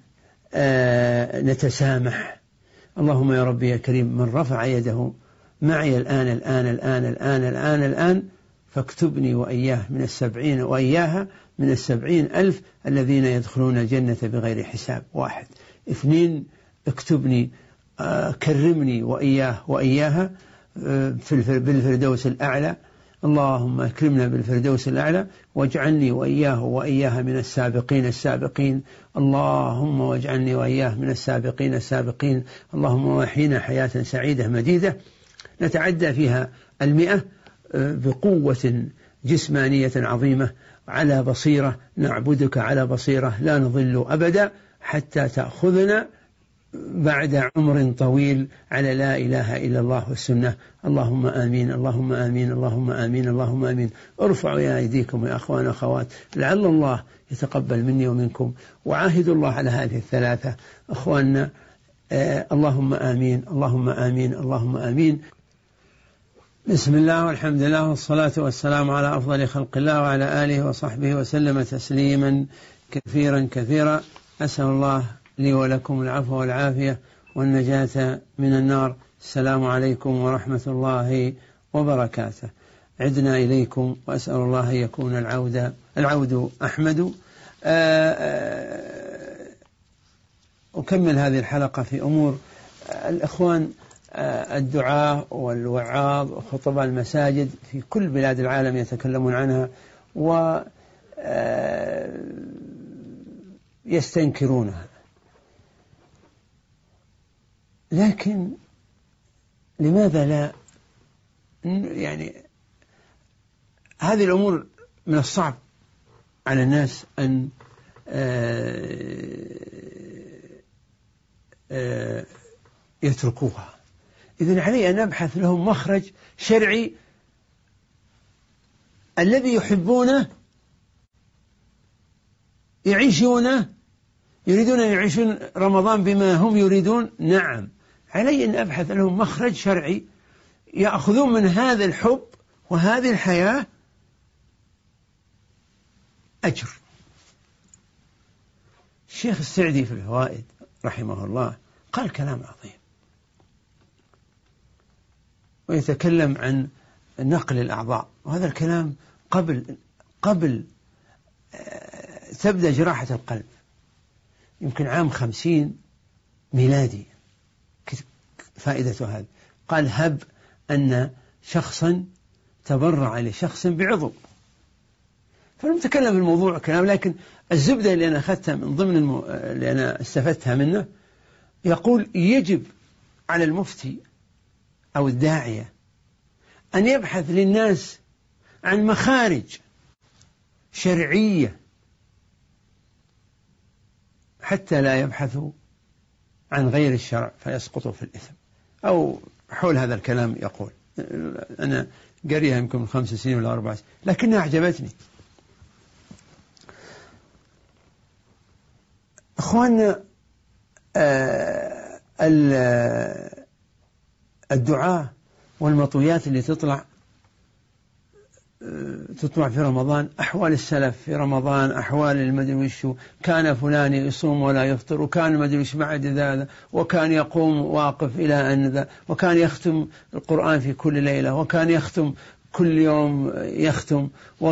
نتسامح. اللهم يا ربي يا كريم، من رفع يده معي الآن فاكتبني وإياه من 70 وإياها من 70,000 الذين يدخلون الجنة بغير حساب. 1. 2 اكتبني، كرمني وإياها بالفردوس الأعلى. اللهم اكرمنا بالفردوس الأعلى واجعلني وإياها من السابقين. اللهم واجعلني وإياه من السابقين. اللهم وحينا حياة سعيدة مديدة نتعدى فيها 100 بقوة جسمانية عظيمة، على بصيرة، نعبدك على بصيرة، لا نضل أبدا حتى تأخذنا بعد عمر طويل على لا إله إلا الله والسنة. اللهم آمين، اللهم آمين، اللهم آمين، اللهم آمين. ارفعوا يا أيديكم يا أخوان وأخوات، لعل الله يتقبل مني ومنكم. وعاهدوا الله على هذه 3 أخواننا، اللهم آمين، اللهم آمين، اللهم آمين. بسم الله والحمد لله والصلاة والسلام على أفضل خلق الله وعلى آله وصحبه وسلم تسليما كثيرا كثيرا. أسأل الله لي ولكم العفو والعافية والنجاة من النار. السلام عليكم ورحمة الله وبركاته. عدنا إليكم وأسأل الله أن يكون العود أحمد. أكمل هذه الحلقة في أمور الإخوان الدعاة والوعاظ وخطباء المساجد في كل بلاد العالم يتكلمون عنها ويستنكرونها، لكن لماذا لا؟ يعني هذه الأمور من الصعب على الناس أن يتركوها. إذن علي أن نبحث لهم مخرج شرعي الذي يحبونه يعيشونه، يريدون أن يعيشون رمضان بما هم يريدون. نعم، علي أن أبحث لهم مخرج شرعي يأخذون من هذا الحب وهذه الحياة أجر. الشيخ السعدي في الفوائد رحمه الله قال كلام عظيم، ويتكلم عن نقل الأعضاء، وهذا الكلام قبل تبدأ جراحة القلب، يمكن عام 50 ميلادي. فائدة هذا قال: هب أن شخصا تبرع لشخص بعضو. فلم تكلم في الموضوع كلام، لكن الزبدة اللي أنا أخذتها من ضمن اللي أنا استفدتها منه، يقول: يجب على المفتي أو الداعية أن يبحث للناس عن مخارج شرعية حتى لا يبحثوا عن غير الشرع فيسقطوا في الإثم، أو حول هذا الكلام يقول. أنا قريها يمكن من 5 سنين ولا 4 سنين، لكنها أعجبتني. أخواننا الدعاء والمطويات اللي تطلع في رمضان، أحوال السلف في رمضان، أحوال المدري وشو، كان فلان يصوم ولا يفطر، وكان المدري وش بعد ذا، وكان يقوم واقف إلى أن ذا، وكان يختم القرآن في كل ليلة، وكان يختم كل يوم يختم،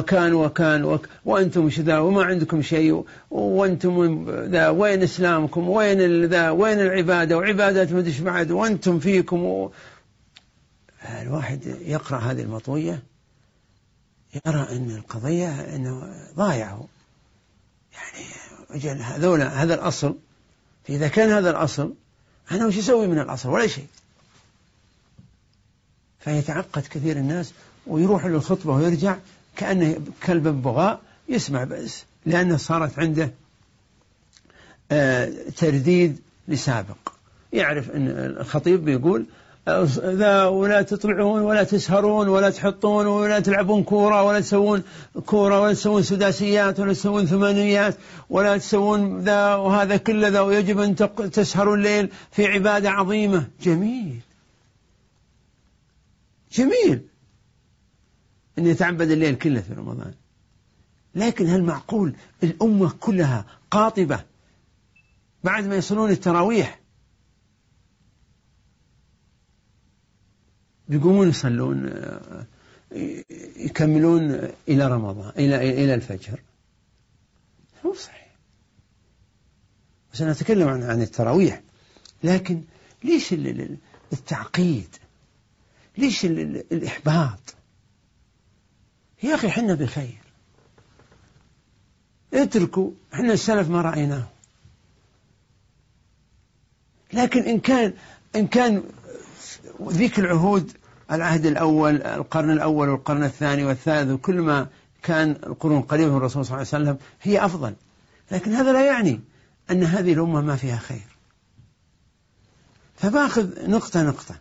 وأنتم ذا وما عندكم شيء، وأنتم ذا، وين إسلامكم، وين ذا، وين العبادة وعبادات مدري وش بعد، وأنتم فيكم. الواحد يقرأ هذه المطوية يرى أن القضية أنه ضايعه، يعني أجل هذا الأصل، فإذا كان هذا الأصل أنا وش أسوي من الأصل؟ ولا شيء. فيتعقد كثير الناس ويروح للخطبة ويرجع كأنه كلب بغاء يسمع بس، لأنه صارت عنده ترديد لسابق. يعرف أن الخطيب بيقول ذا، ولا تطلعون ولا تسهرون ولا تحطون ولا تلعبون كورة ولا تسوون كورة ولا تسوون سداسيات ولا تسوون ثمانيات ولا تسوون ذا وهذا كله ذا، ويجب أن تسهروا الليل في عبادة عظيمة. جميل أن يتعبد الليل كله في رمضان، لكن هل معقول الأمة كلها قاطبة بعد ما يصلون التراويح يقومون يصلون يكملون إلى رمضان إلى الفجر؟ مو صحيح. وسنتكلم عن التراويح، لكن ليش التعقيد؟ ليش الإحباط؟ يا أخي حنا بخير، اتركوا، حنا السلف ما رأيناه. لكن إن كان ذيك العهود، العهد الأول، القرن الأول والقرن الثاني والثالث، وكل ما كان القرون قريبة من الرسول صلى الله عليه وسلم هي أفضل، لكن هذا لا يعني أن هذه الأمة ما فيها خير. فباخذ نقطة.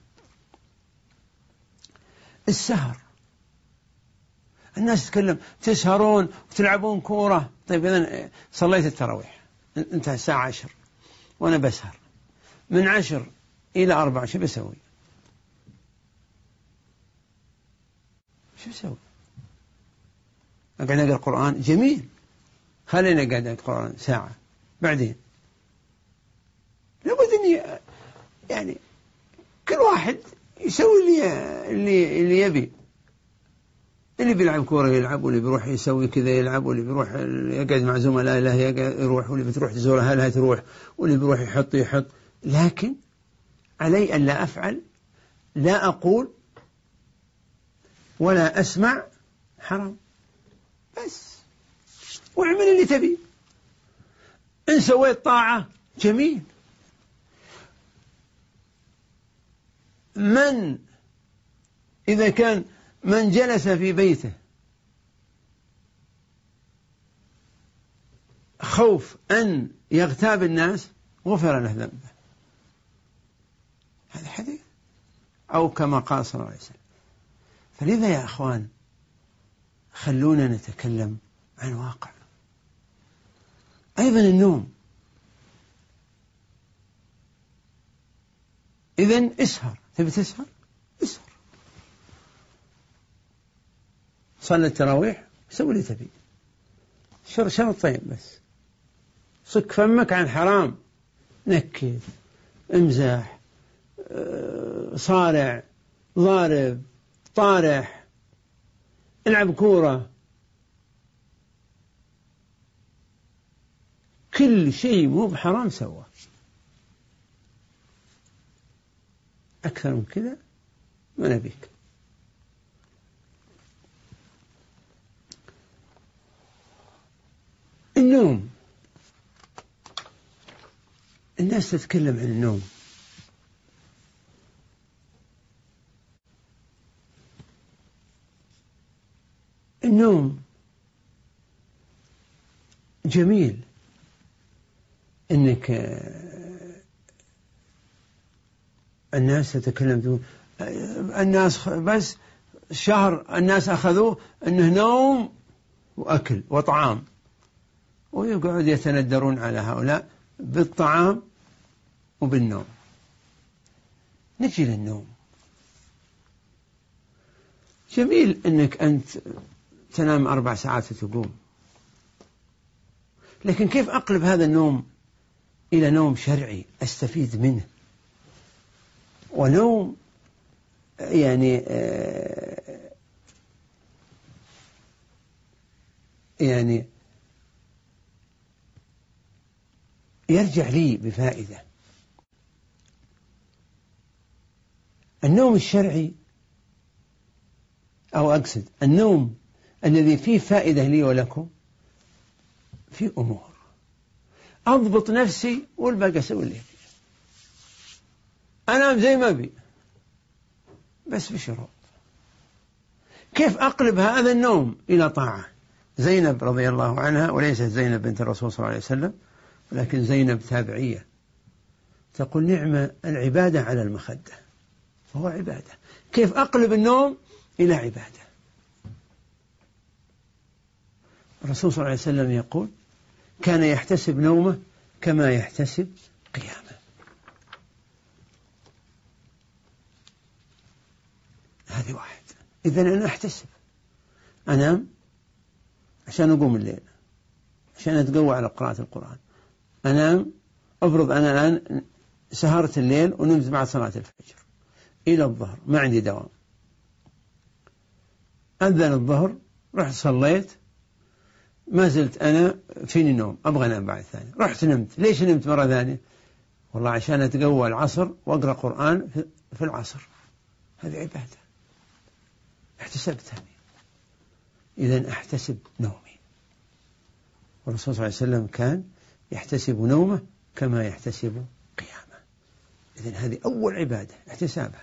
السهر، الناس تتكلم تسهرون وتلعبون كورة. طيب إذن صليت التراويح، انتهى الساعة 10 وأنا بسهر، من 10 إلى 4 شو بسوي؟ شو بسوي؟ أقعد أقرأ القرآن؟ جميل، خلينا قاعد أقرأ القرآن ساعة، بعدين لابد أني يعني كل واحد يسوي اللي يبي. اللي بيلعب كورة يلعب، واللي بيروح يسوي كذا يلعب، واللي بيروح يقعد مع زملاء له يروح، واللي بتروح تزور أهلها تروح، واللي بيروح يحط. لكن علي أن لا أفعل، لا أقول ولا أسمع حرام بس، واعمل اللي تبي. إن سويت طاعة جميل. إذا كان من جلس في بيته خوف أن يغتاب الناس غفر له ذنبه، هذا حديث، أو كما قال صلى الله عليه وسلم. فلذا يا أخوان خلونا نتكلم عن واقع. أيضا النوم، إذن اسهر، تبي تسهر اسهر، صلي التراويح، سوي اللي تبي، شرط طيب، بس صك فمك عن حرام، نكد، امزح، صارع، ضارب، طارح، العب كورة، كل شيء مو بحرام سوى. أكثر من كذا ما نبيك. النوم، الناس تتكلم عن النوم. النوم جميل، إنك الناس تتكلم، الناس بس شهر الناس أخذوه أنه نوم وأكل وطعام، ويقعد يتندرون على هؤلاء بالطعام وبالنوم. نجي للنوم، جميل أنك أنت تنام 4 ساعات وتقوم، لكن كيف أقلب هذا النوم إلى نوم شرعي أستفيد منه، ونوم يعني يرجع لي بفائدة. النوم الشرعي، أو أقصد النوم الذي فيه فائدة لي ولكم، في أمور أضبط نفسي والباقي أسوي اللي أبي، أنام زي ما أبي بس بشروط. كيف أقلب هذا النوم إلى طاعة؟ زينب رضي الله عنها، وليست زينب بنت الرسول صلى الله عليه وسلم، لكن زينب تابعية، تقول: نعم العبادة على المخدة، فهو عبادة. كيف أقلب النوم إلى عبادة؟ الرسول صلى الله عليه وسلم يقول: كان يحتسب نومه كما يحتسب قيامه. هذه واحد. إذن أنا أحتسب، أنام عشان أقوم الليل، عشان أتقوى على قراءة القرآن، أنام، أفرض أنا الآن سهرت الليل ونمت بعد صلاة الفجر إلى الظهر، ما عندي دوام، أذن الظهر، رحت صليت، ما زلت أنا فيني نوم، أبغى أنام بعد ثاني، رحت نمت. ليش نمت مرة ثانية؟ والله عشان أتقوى العصر وأقرأ قرآن في العصر، هذه عبادة احتسبتها. إذن أحتسب نومي. والرسول صلى الله عليه وسلم كان يحتسب نومه كما يحتسب قيامه. إذن هذه أول عبادة، احتسابها.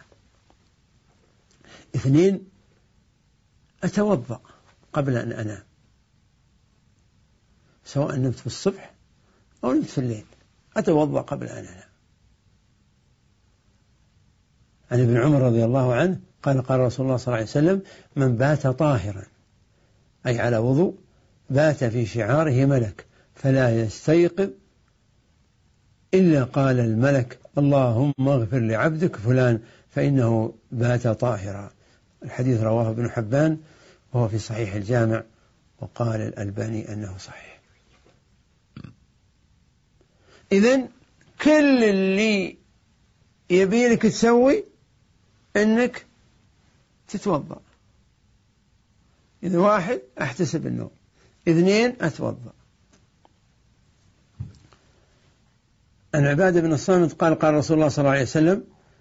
2، أتوضأ قبل أن أنام، سواء نمت في الصبح أو نمت في الليل، أتوضأ قبل أن أنام. عن ابن عمر رضي الله عنه قال: قال رسول الله صلى الله عليه وسلم: من بات طاهرا، أي على وضوء، بات في شعاره ملك، فلا يستيقظ إلا قال الملك اللهم اغفر لعبدك فلان فإنه بات طاهرا. الحديث رواه ابن حبان وهو في صحيح الجامع، وقال الألباني أنه صحيح. إذن كل اللي يبيلك تسوي أنك تتوضأ. إذا 1 أحتسب النوم، 2 أتوضأ. عن عبادة بن الصامت قال قال رسول الله صلى الله عليه وسلم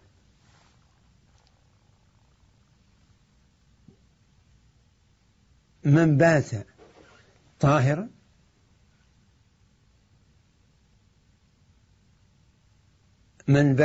من بات طاهرا من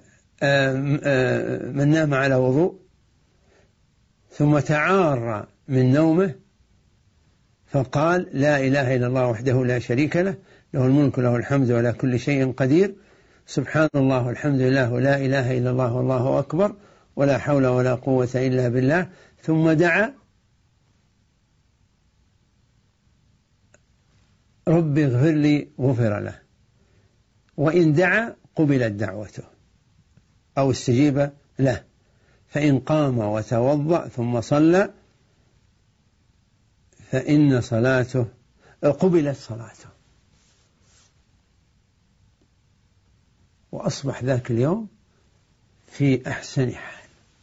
نام على وضوء ثم تعار من نومه فقال لا إله إلا الله وحده لا شريك له له الملك له الحمد ولا كل شيء قدير سبحان الله والحمد لله ولا إله إلا الله والله أكبر ولا حول ولا قوة إلا بالله، ثم دعا رب اغفر لي غفر له، وإن دعا قبلت دعوته أو استجيب له، فإن قام وتوضأ ثم صلى فإن صلاته قبلت صلاته، وأصبح ذاك اليوم في أحسن حال.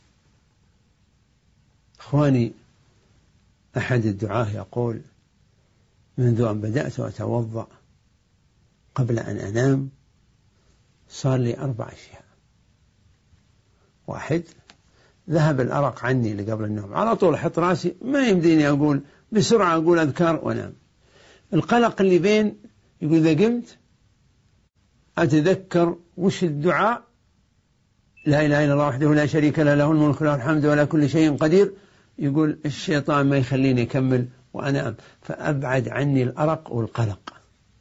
إخواني، أحد الدعاة يقول منذ أن بدأت أتوضأ قبل أن أنام صار لي 4 أشياء. 1، ذهب الأرق عني لقبل النوم، على طول أحط راسي ما يمديني أقول بسرعة أقول أذكار وأنام. القلق اللي بين يقول إذا قمت أتذكر وش الدعاء لا إله إلا الله وحده لا شريك له له الملك له الحمد ولا كل شيء قدير، يقول الشيطان ما يخليني أكمل وأنام، فأبعد عني الأرق والقلق.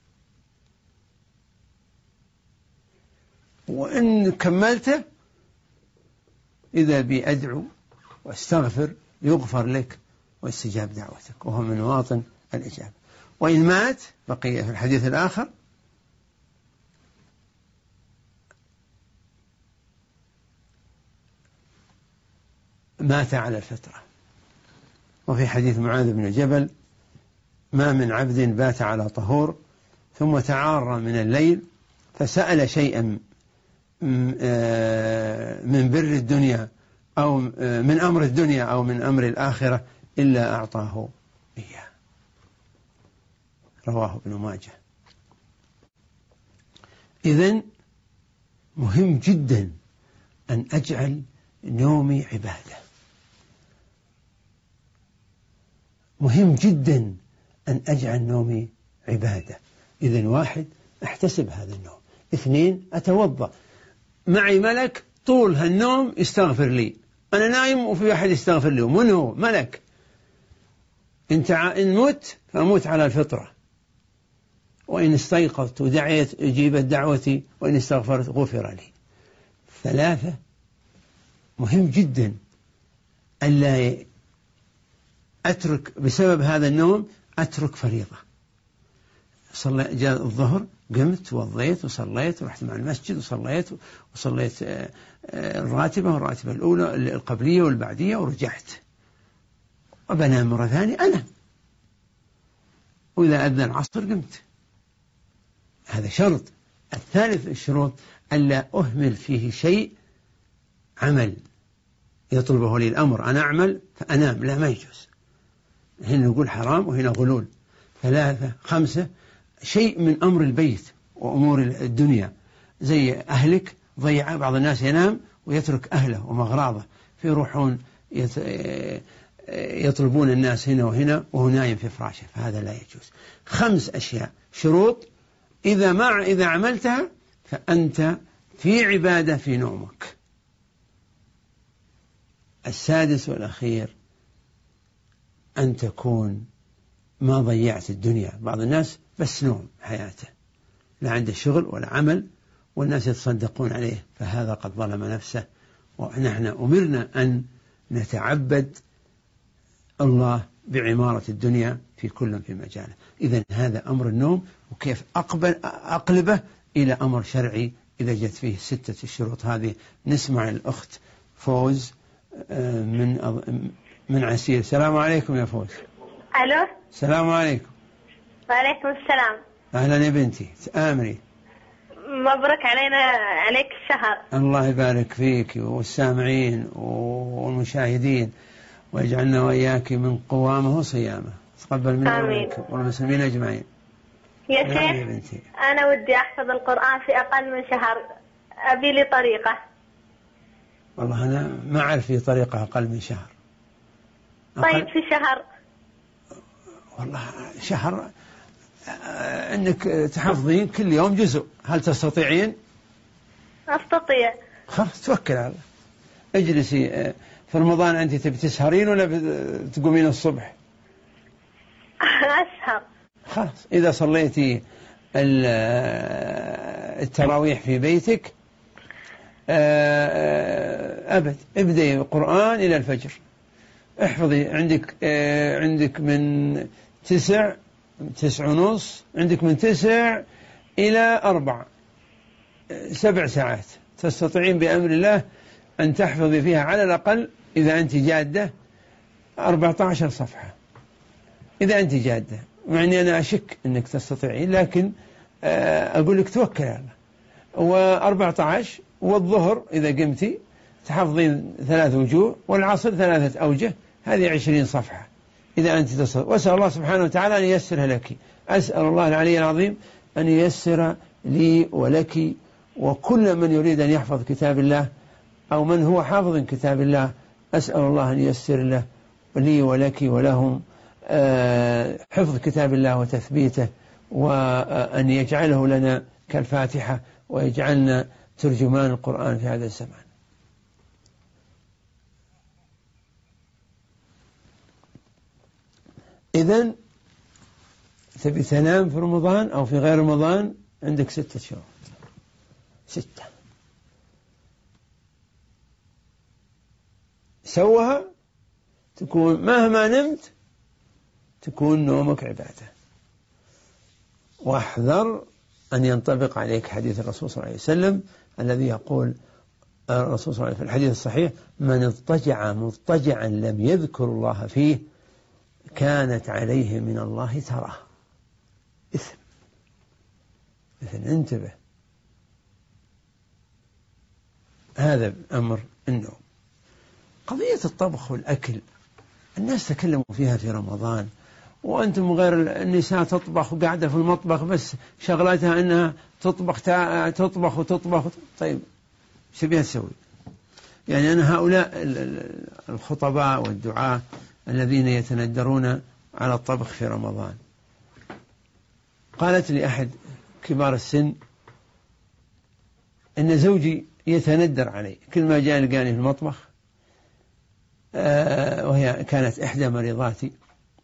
وإن كملته إذا بي أدعو واستغفر يغفر لك واستجاب دعوتك، وهو من مواطن الإجابة. وإن مات بقي في الحديث الآخر مات على الفطرة. وفي حديث معاذ بن جبل ما من عبد بات على طهور ثم تعار من الليل فسأل شيئا من بر الدنيا أو من أمر الدنيا أو من أمر الآخرة إلا أعطاه إياه. رواه ابن ماجه. إذن مهم جدا أن أجعل نومي عبادة، مهم جدا أن أجعل نومي عبادة. إذن 1 أحتسب هذا النوم، 2 أتوضأ، معي ملك طول هالنوم يستغفر لي، أنا نايم وفي واحد يستغفر لي، من هو؟ ملك. إن مت فأموت على الفطرة، وإن استيقظت ودعيت أجيبت دعوتي، وإن استغفرت غفر لي. 3 مهم جدا ألا أترك بسبب هذا النوم أترك فريضة. جاء الظهر قمت وضيت وصليت ورحت مع المسجد وصليت الراتبة والراتبة الأولى القبلية والبعدية ورجعت، وبنام مرة ثانية أنام، وإذا أذن العصر قمت. هذا شرط. 3 الشروط ألا أهمل فيه شيء عمل يطلبه لي الأمر، أنا أعمل فأنام، لا ما يجوز. هنا نقول حرام وهنا غلول. 3 5 شيء من أمر البيت وأمور الدنيا زي أهلك ضيع، بعض الناس ينام ويترك أهله ومغراضه فيروحون يطلبون الناس هنا وهنا وهو نايم في فراشه، فهذا لا يجوز. 5 أشياء شروط إذا عملتها فأنت في عبادة في نومك. 6 والأخير أن تكون ما ضيعت الدنيا. بعض الناس بس نوم حياته، لا عنده شغل ولا عمل، والناس يتصدقون عليه، فهذا قد ظلم نفسه. ونحن أمرنا أن نتعبد الله بعمارة الدنيا في كل في مجاله. إذن هذا أمر النوم، وكيف أقلبه إلى أمر شرعي إذا جت فيه 6 الشروط هذه. نسمع الأخت فوز من عسير. السلام عليكم يا فوز. ألو. السلام عليكم. وعليكم السلام. أهلا يا بنتي، آمري. مبروك عليك الشهر. الله يبارك فيك والسامعين والمشاهدين، ويجعلنا وإياك من قوامه وصيامه. تقبل منا ومنكم والمسلمين أجمعين. يا شيخ أنا ودي أحفظ القرآن في أقل من شهر، أبي لي طريقة. والله أنا ما أعرف في طريقة أقل من شهر. طيب في شهر. والله شهر أنك تحفظين كل يوم جزء، هل تستطيعين؟ أستطيع. خلاص توكل على الله. اجلسي. في رمضان أنت تبي تسهرين ولا تقومين الصبح؟ أسهر. خلاص إذا صليتي التراويح في بيتك ابدأي القرآن إلى الفجر. احفظي. عندك من 9:30، عندك من 9 إلى 4، 7 ساعات تستطيعين بأمر الله أن تحفظي فيها على الأقل إذا أنت جادة 14 صفحة، إذا أنت جادة. مع أني أنا أشك أنك تستطيعين، لكن أقول لك توكل على الله. و14 والظهر إذا قمتي تحفظين 3 وجوه، والعصر 3 أوجه، هذه 20 صفحة إذا أنت تستطيع. وأسأل الله سبحانه وتعالى أن ييسرها لك. أسأل الله العلي العظيم أن ييسر لي ولك وكل من يريد أن يحفظ كتاب الله أو من هو حافظ كتاب الله. أسأل الله أن ييسر له لي ولك ولهم حفظ كتاب الله وتثبيته، وأن يجعله لنا كالفاتحة، ويجعلنا ترجمان القرآن في هذا الزمان. إذن تبي تنام في رمضان أو في غير رمضان، عندك 6 شهور، 6 سوها، تكون مهما نمت تكون نومك عبادة. واحذر أن ينطبق عليك حديث الرسول صلى الله عليه وسلم الذي يقول الرسول صلى الله عليه وسلم في الحديث الصحيح: من اضطجع مضطجعا لم يذكر الله فيه كانت عليه من الله تراه. إثم. انتبه. هذا أمر النوم. قضية الطبخ والأكل الناس تكلموا فيها في رمضان، وأنتم غير النساء تطبخ وقاعدة في المطبخ بس شغلتها أنها تطبخ وتطبخ. طيب شبيها تسوي؟ يعني أنا هؤلاء الخطباء والدعاة الذين يتندرون على الطبخ في رمضان، قالت لي أحد كبار السن إن زوجي يتندر علي، كل ما جاء لقاني في المطبخ، وهي كانت إحدى مريضاتي،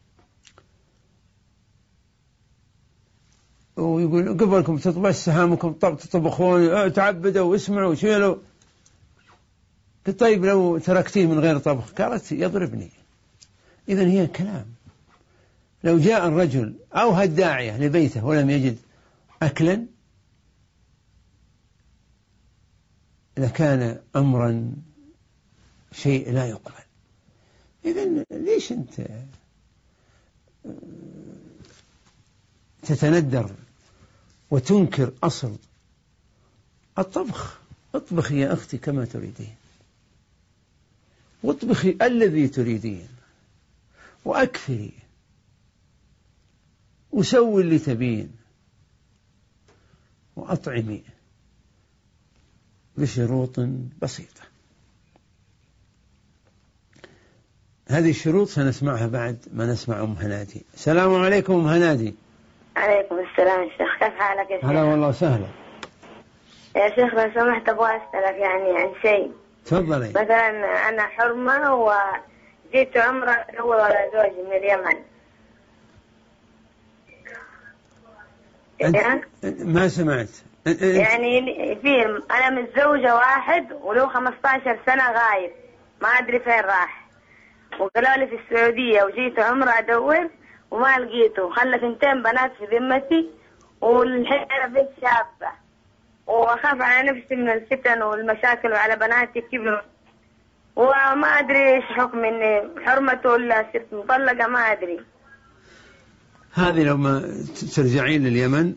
ويقول قبلكم تطبخ سهامكم تطبخون تعبدوا واسمعوا وشيلوا. قلت طيب لو تركتيه من غير طبخ؟ قالت يضربني. إذن هي كلام. لو جاء الرجل أو هالداعية لبيته ولم يجد أكلا لكان أمرا شيء لا يقبل. إذن ليش أنت تتندر وتنكر أصل الطبخ؟ اطبخي يا أختي كما تريدين، واطبخي الذي تريدين، وأكثري، وسوي اللي تبين، وأطعمي بشروط بسيطة. هذه الشروط سنسمعها بعد ما نسمع أم هنادي. السلام عليكم أم هنادي. عليكم السلام يا شيخ، كيف حالك يا شيخ؟ هلا والله وسهلا يا شيخ لو سمحت أبغى أسألك عن شيء. تفضلي. مثلا أنا حرمة وجيت عمرة أول على زوجي من اليمن. ما سمعت. يعني أنا متزوجة واحد وله 15 سنة غايب، ما أدري فين راح، وقالوا لي في السعودية، وجيت عمرة أدور وما لقيته، خلت 2 بنات في ذمتي، والحين أنا بنت شابة وأخاف على نفسي من الفتن والمشاكل وعلى بناتي كبروا، وما أدري إيش حكم إني حرمته ولا صرت مطلقة، ما أدري. هذه لو ما ترجعين لليمن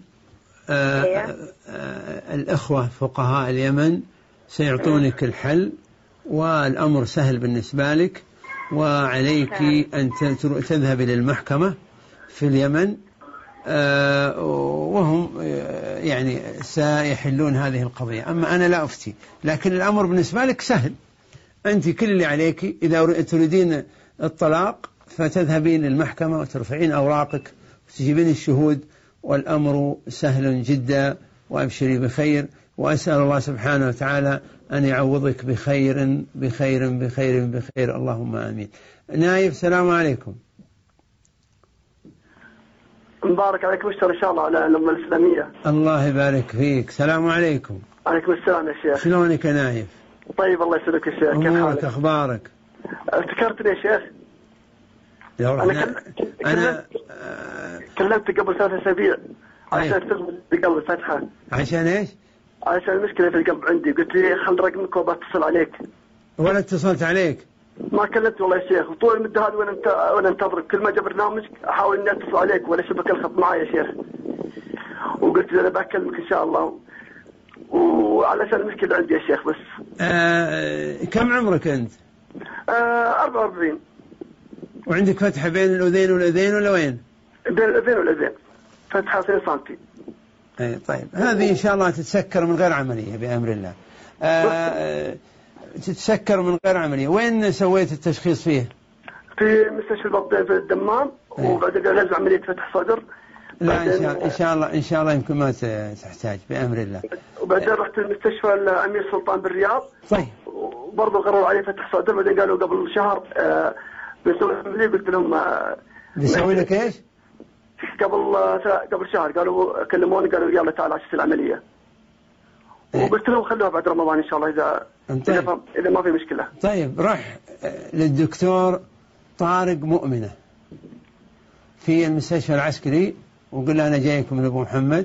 الأخوة فقهاء اليمن سيعطونك الحل، والأمر سهل بالنسبة لك، وعليك أن تذهب إلى المحكمة في اليمن، وهم يعني سيحلون هذه القضية. أما أنا لا أفتي، لكن الأمر بالنسبة لك سهل. أنت كل اللي عليك إذا تريدين الطلاق فتذهبين للمحكمة وترفعين أوراقك وتجيبين الشهود، والأمر سهل جدا، وأبشري بخير، وأسأل الله سبحانه وتعالى أن يعوضك بخير بخير بخير بخير، اللهم آمين. نايف، السلام عليكم. مبارك عليكم الشر إن شاء الله على الأمة الإسلامية. الله يبارك فيك. السلام عليكم. عليكم السلام يا شيخ. شلونك يا نايف؟ طيب الله يسلمك يا شيخ، كيف حالك؟ أخبارك؟ افتكرتني يا شيخ. أنا كلمت قبل 3 أسابيع عشان تغلق القلب الفتحة. عشان إيش؟ عشان المشكلة في القلب عندي، قلت لي خل رقمك وبتصل عليك. ولا اتصلت عليك؟ ما كلمت والله يا شيخ، وطول المدة هذه وأنا انتظرك، كل ما جاء برنامج أحاول إني أتصل عليك ولا شبكة الخط معي يا شيخ، وقلت أنا بكلمك إن شاء الله، وعلشان المشكلة عندي يا شيخ بس. كم عمرك أنت؟ 44. وعندك فتحة بين الأذين والأذين ولا وين؟ بين الأذين والأذين، فتحة 2 سنتي. طيب هذه إن شاء الله تتسكر من غير عملية بأمر الله. تتسكر من غير عملية. وين سويت التشخيص فيه؟ في مستشفى البطين في الدمام، وبعدين لازم عملية فتح صدر. لا إن شاء الله يمكن ما تحتاج بأمر الله. وبعدين رحت المستشفى الأمير سلطان بالرياض. طيب. وبرضه قرروا عليه فتح صدر، بعدين قالوا قبل شهر بيسوي عملية، قلت لهم بيسوي لك إيش؟ قبل شهر قالوا كلموني قالوا يلا تعال عشان العملية. وقلت لهم خلوها بعد رمضان إن شاء الله إذا ما في مشكلة. طيب رح للدكتور طارق مؤمنة في المستشفى العسكري، وقل له أنا جايكم من أبو محمد،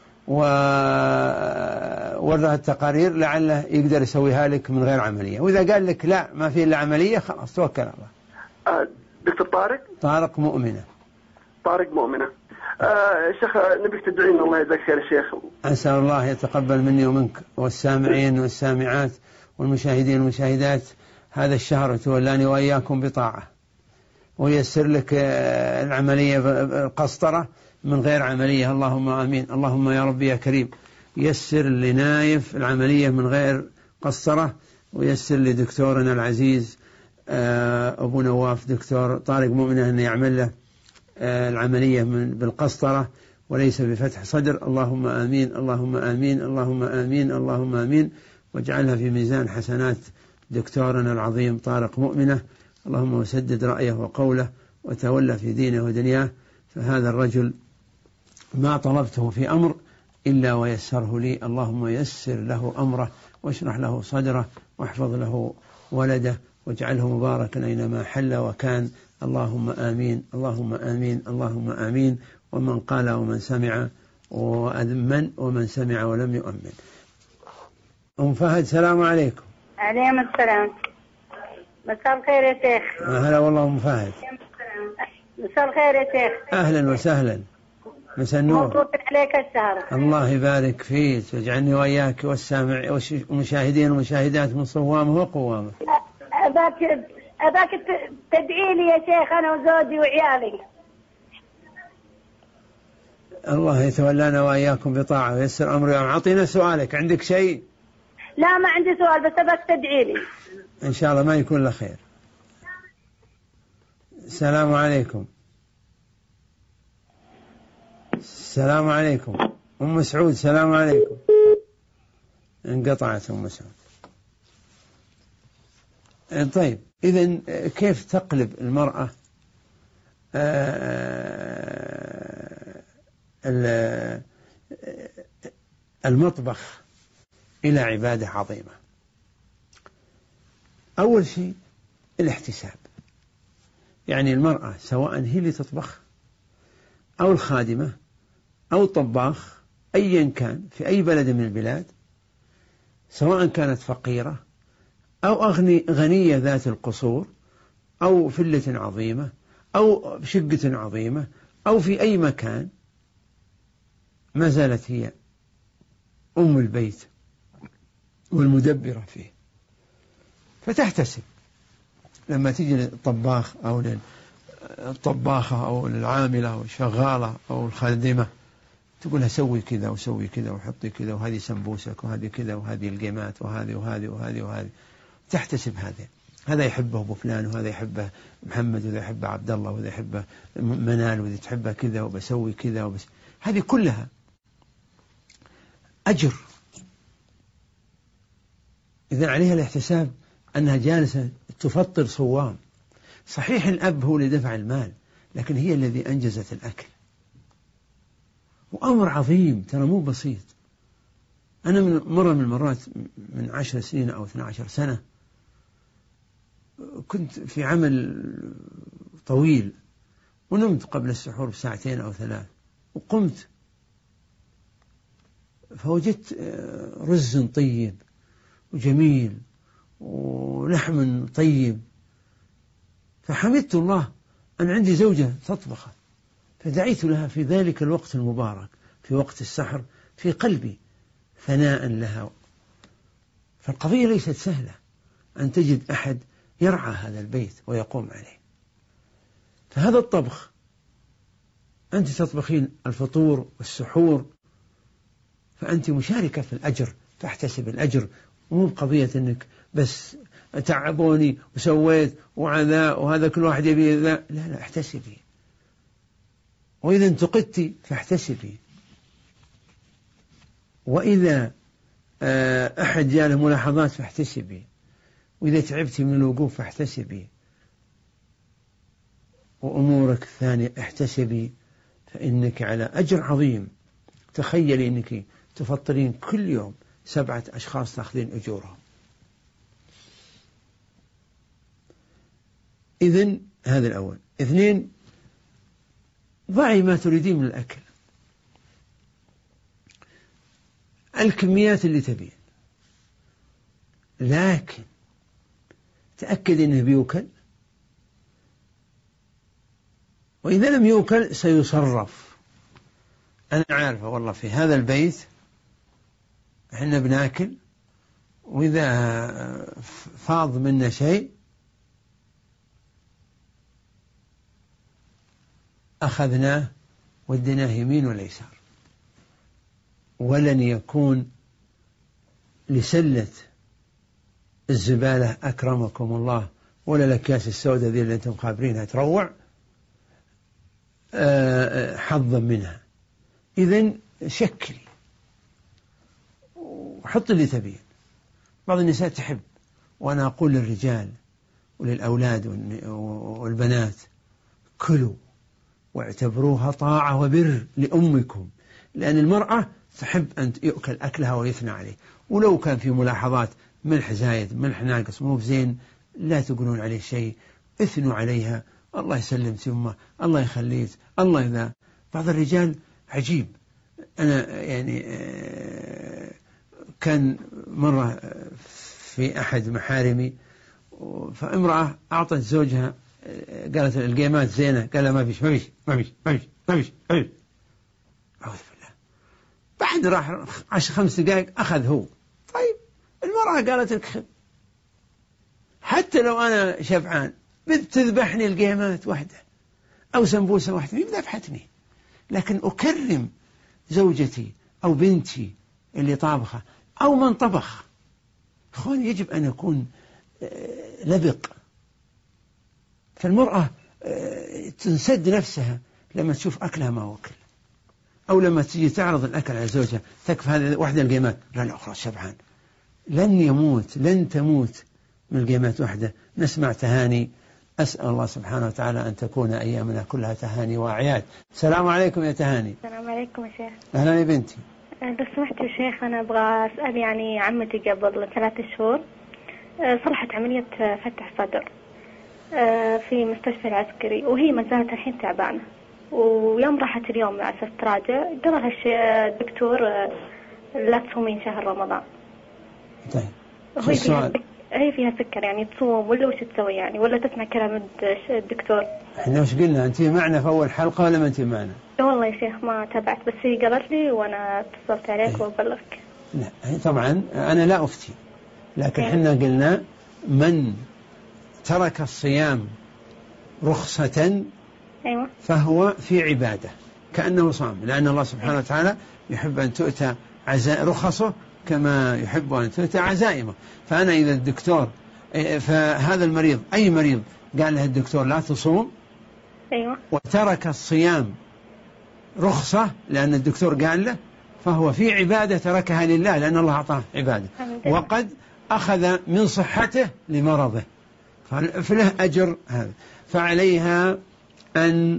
وورها التقارير لعله يقدر يسويها لك من غير عملية. وإذا قال لك لا ما في إلا عملية خلاص توكل على الله. دكتور طارق مؤمنة. طارق مؤمنة. شيخ نبيك تدعين الله يجزاك خير يا شيخ. أسأل الله يتقبل مني ومنك والسامعين والسامعات والمشاهدين والمشاهدات هذا الشهر، وتولاني وإياكم بطاعة، ويسر لك العملية القسطرة من غير عملية، اللهم آمين. اللهم يا ربي يا كريم يسر لنايف العملية من غير قسطرة، ويسر لدكتورنا العزيز أبو نواف دكتور طارق مؤمنة أن يعمل له العملية بالقسطرة وليس بفتح صدر. اللهم آمين اللهم آمين اللهم آمين اللهم آمين، واجعلها في ميزان حسنات دكتورنا العظيم طارق مؤمنة. اللهم وسدد رأيه وقوله وتولى في دينه ودنياه، فهذا الرجل ما طلبته في أمر إلا ويسره لي. اللهم يسر له أمره واشرح له صدره واحفظ له ولده واجعله مباركا أينما حل وكان. اللهم آمين اللهم آمين اللهم آمين. ومن قال ومن سمع وأذمن ومن سمع ولم يؤمن. أم فهد السلام عليكم. عليكم السلام. مساء الخير يا شيخ. هلا والله أم فهد. مساء الخير يا شيخ. أهلا وسهلا. مساء النور. مبروك عليك الشهر. الله يبارك فيك واجعلني وإياك والسامع والمشاهدين والمشاهدات من صوامه وقوامه. أباك تدعي لي يا شيخ أنا وزوجي وعيالي. الله يتولانا وإياكم بطاعة ويسر أمري. أعطينا سؤالك، عندك شيء؟ لا ما عندي سؤال، بس أباك تدعي لي إن شاء الله ما يكون له خير. السلام عليكم. السلام عليكم. أم سعود السلام عليكم. انقطعت أم سعود. طيب إذن كيف تقلب المرأة المطبخ إلى عبادة عظيمة؟ أول شيء الاحتساب، يعني المرأة سواء هي اللي تطبخ أو الخادمة أو الطباخ أيا كان في أي بلد من البلاد، سواء كانت فقيرة أو غنية ذات القصور أو فلة عظيمة أو شقة عظيمة أو في أي مكان، ما زالت هي أم البيت والمدبرة فيه. فتحتسب لما تيجي للطباخ أو للطباخة أو للعاملة أو الشغالة أو الخادمة، تقولها سوي كذا وسوي كذا وحطي كذا وهذه سمبوسك وهذه كذا وهذه القيمات وهذه وهذه وهذه وهذه، تحتسب هذا يحبه أبو فلان وهذا يحبه محمد وهذا يحبه عبد الله وهذا يحبه منال وهذا تحبه كذا وبسوي كذا هذه كلها أجر. إذن عليها الاحتساب أنها جالسة تفطر صوام. صحيح الأب هو اللي دفع المال، لكن هي الذي أنجزت الأكل، وأمر عظيم ترى مو بسيط. أنا مرة من المرات من 10 سنين أو 12 سنة كنت في عمل طويل ونمت قبل السحور بساعتين أو 3، وقمت فوجدت رز طيب وجميل ولحم طيب، فحمدت الله أن عندي زوجة تطبخ، فدعيت لها في ذلك الوقت المبارك في وقت السحر في قلبي ثناء لها. فالقضية ليست سهلة أن تجد أحد يرعى هذا البيت ويقوم عليه. فهذا الطبخ أنت تطبخين الفطور والسحور، فأنت مشاركة في الأجر، تحتسب الأجر، ومو بقضية أنك بس تعبوني وسويت وعذاء وهذا كل واحد يبي ذا، لا احتسبي، وإذا انتقدتي فاحتسبي، وإذا أحد جاء ملاحظات فاحتسبي، وإذا تعبتي من الوقوف فاحتسبي، وأمورك الثانية احتسبي، فإنك على أجر عظيم. تخيلي أنك تفطرين كل يوم 7 أشخاص تأخذين أجورهم. إذن هذا الأول. 2، ضعي ما تريدين من الأكل، الكميات اللي تبين، لكن تأكد أنه بيوكل، وإذا لم يوكل سيصرف. أنا عارفة والله في هذا البيت إحنا بناكل، وإذا فاض منا شيء أخذناه وديناه يمين ولا يسار، ولن يكون لسلة الزبالة أكرمكم الله ولا الأكياس السوداء ذي اللي أنتم خابرينها تروع حظا منها. إذن شكلي وحط اللي تبين. بعض النساء تحب، وأنا أقول للرجال وللأولاد والبنات كلوا واعتبروها طاعة وبر لأمكم، لأن المرأة تحب أن يؤكل أكلها ويثنى عليه، ولو كان في ملاحظات ملح زايد ملح ناقص مو بزين لا تقولون عليه شيء، اثنوا عليها، الله يسلم يمه، الله يخليك، الله إذا. بعض الرجال عجيب. أنا يعني كان مرة في أحد محارمي، فامرأة أعطت زوجها قالت القيمات زينة، قال ما فيش ما فيش ما فيش ما فيش ما فيش ما فيش. أعوذ بالله. بعد راح 5 دقائق أخذ هو. طيب المرأة قالت لك خذ، حتى لو أنا شبعان بتذبحني القيمات واحدة أو سمبوسة واحدة ذبحتني، لكن أكرم زوجتي أو بنتي اللي طابخة أو من طبخ. أخواني يجب أن يكون لبق. فالمرأة تنسد نفسها لما تشوف أكلها ما وكل، أو لما تيجي تعرض الأكل على زوجها تكفى هذه واحدة القيمات، لا خلاص شبعان. لن يموت، لن تموت من القيمات واحدة. نسمع تهاني، أسأل الله سبحانه وتعالى أن تكون أيامنا كلها تهاني وأعياد. السلام عليكم يا تهاني. السلام عليكم يا شيخ. أهلا يا بنتي. لو سمحت يا شيخ، أنا أبغى أسأل يعني عمتي قبل 3 شهور صلحت عملية فتح صدر في مستشفى العسكري، وهي ما زالت الحين تعبانة، ويوم راحت اليوم على أساس تراجع قال لها الدكتور لا تصومين شهر رمضان. طيب شو السؤال؟ هي فيها سكر يعني تصوم ولا وش تسوي يعني ولا تسمع كلام الدكتور؟ احنا وش قلنا؟ أنت معنا في أول حلقة ولا ما أنت معنا؟ والله يا شيخ ما تابعت بس هي قالت لي وأنا اتصلت عليك وأبلغك. لا طبعا أنا لا أفتي، لكن احنا قلنا من ترك الصيام رخصة أيوة. فهو في عبادة كأنه صام، لأن الله سبحانه وتعالى يحب أن تؤتى رخصه كما يحب أن تؤتى عزائمه. فأنا إذا الدكتور فهذا المريض أي مريض قال له الدكتور لا تصوم أيوة. وترك الصيام رخصة لأن الدكتور قال له، فهو في عبادة تركها لله لأن الله أعطاه عبادة، وقد أخذ من صحته لمرضه فله أجر هذا. فعليها أن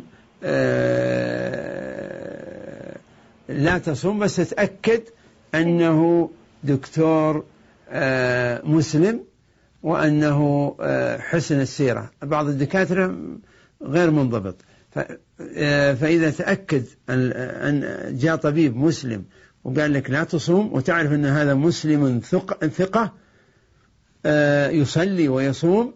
لا تصوم، بس تتأكد أنه دكتور مسلم وأنه حسن السيرة. بعض الدكاترة غير منضبط، فإذا تأكد أن جاء طبيب مسلم وقال لك لا تصوم وتعرف أن هذا مسلم ثقة يصلي ويصوم،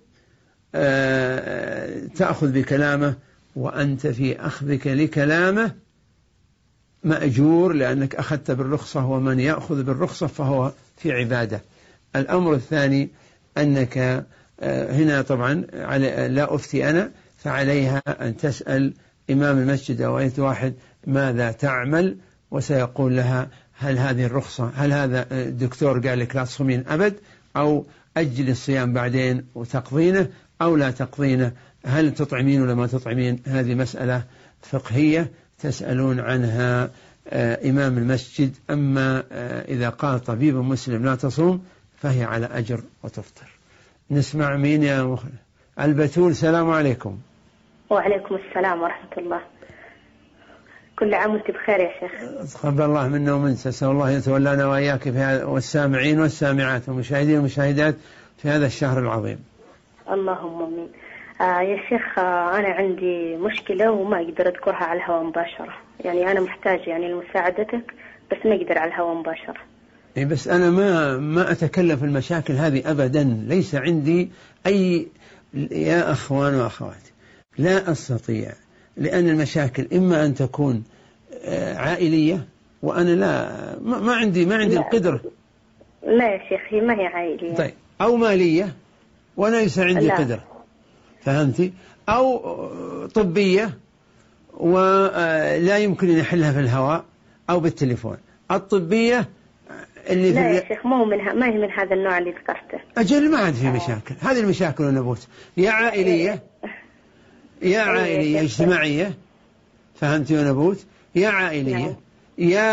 تأخذ بكلامه، وأنت في أخذك لكلامه مأجور لأنك أخذت بالرخصة، ومن يأخذ بالرخصة فهو في عبادة. الأمر الثاني أنك هنا طبعا لا أفتي أنا، فعليها أن تسأل إمام المسجد أو أي واحد ماذا تعمل، وسيقول لها هل هذه الرخصة، هل هذا الدكتور قال لك لا تصومين أبد، أو أجل الصيام بعدين وتقضينه أو لا تقضينه، هل تطعمين ولا ما تطعمين. هذه مسألة فقهية تسألون عنها إمام المسجد. أما إذا قال طبيب مسلم لا تصوم فهي على أجر وتفطر. نسمع مين يا البتول؟ السلام عليكم. وعليكم السلام ورحمة الله. كل عام وانت بخير يا شيخ. تقبل الله منا ومنك، أسأل الله يتولانا وإياك والسامعين والسامعات والمشاهدين والمشاهدات في هذا الشهر العظيم. اللهم آمين. يا شيخ أنا عندي مشكلة وما أقدر أذكرها على الهواء مباشرة، يعني أنا محتاج يعني لمساعدتك بس ما أقدر على الهواء مباشرة. إيه بس أنا ما أتكلم في المشاكل هذه أبدا، ليس عندي أي يا أخوان وأخوات، لا أستطيع، لأن المشاكل إما أن تكون عائلية وأنا ما عندي القدرة. لا يا شيخ هي ما هي عائلية. طيب أو مالية وأنا ليس عندي قدرة، فهمتي؟ أو طبية ولا يمكن أن يحلها في الهواء أو بالتليفون. الطبية اللي لا يا شيخ ما هي من هذا النوع اللي ذكرته. أجل ما عاد في مشاكل، هذه المشاكل ونبوت يا عائلية يا عائلية اجتماعية، فهمتي ونبوت، يا عائلية يا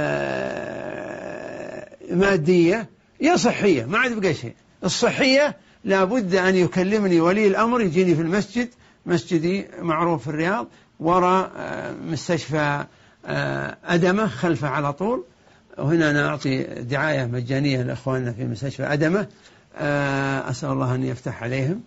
مادية يا صحية، ما عاد بقى شيء. الصحية لابد أن يكلمني ولي الأمر، يجيني في المسجد، مسجدي معروف في الرياض وراء مستشفى أدمة خلفه على طول، وهنا أنا أعطي دعاية مجانية لأخواننا في مستشفى أدمة، أسأل الله أن يفتح عليهم.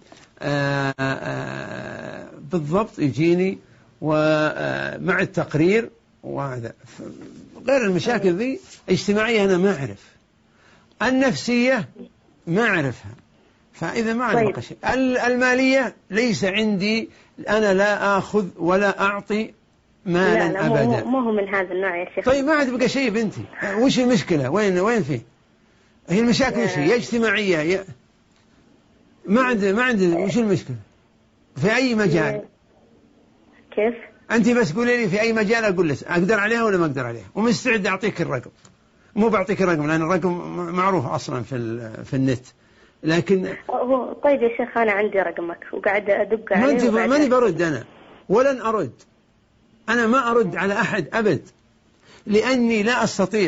بالضبط يجيني ومع التقرير، وهذا غير المشاكل ذي اجتماعية أنا ما أعرف، النفسية ما أعرفها، فإذا ما أعرف شيء. المالية ليس عندي، أنا لا أخذ ولا أعطي مالا لا أبدا. مو هو من هذا النوع يا شيخ. طيب ما عاد بقى شيء بنتي، وش المشكلة؟ وين فيه؟ هي المشاكل وش هي؟ اجتماعية ما عندي وش المشكلة؟ في أي مجال؟ كيف؟ أنت بس قولي لي في أي مجال أقول لك أقدر عليها ولا ما أقدر عليها، ومستعد أعطيك الرقم. مو بعطيك الرقم لأن الرقم معروف أصلا في النت، لكن طيب يا شيخ أنا عندي رقمك وقاعد أدق عليه. ماني برد أنا ولن أرد، أنا ما أرد على أحد أبد، لأني لا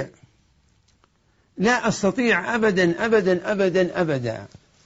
أستطيع أبدا أبدا أبدا أبدا.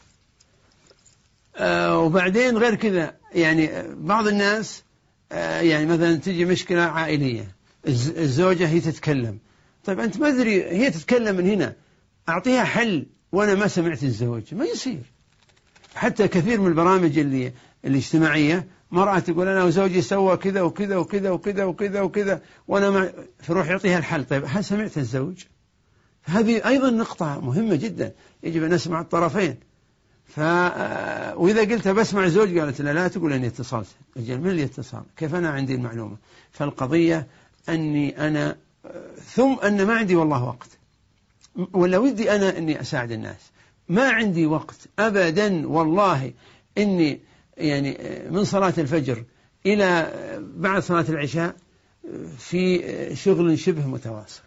وبعدين غير كذا يعني بعض الناس يعني مثلا تجي مشكلة عائلية، الزوجة هي تتكلم، طيب أنت ما أدري هي تتكلم من هنا أعطيها حل وأنا ما سمعت الزوج، ما يصير. حتى كثير من البرامج الاجتماعية مرأة تقول أنا وزوجي سوى كذا وكذا وكذا وكذا وكذا وكذا وأنا فروح يعطيها الحل. طيب هل سمعت الزوج؟ هذه أيضا نقطة مهمة جدا، يجب أن نسمع الطرفين. وإذا قلت بسمع زوج قالت لا تقول أني اتصلت. أجل من اللي اتصل؟ كيف أنا عندي المعلومة؟ فالقضية أني أنا ثم أن ما عندي والله وقت، ولا ودي أنا أني أساعد الناس، ما عندي وقت أبدا والله. إني يعني من صلاة الفجر إلى بعد صلاة العشاء في شغل شبه متواصل.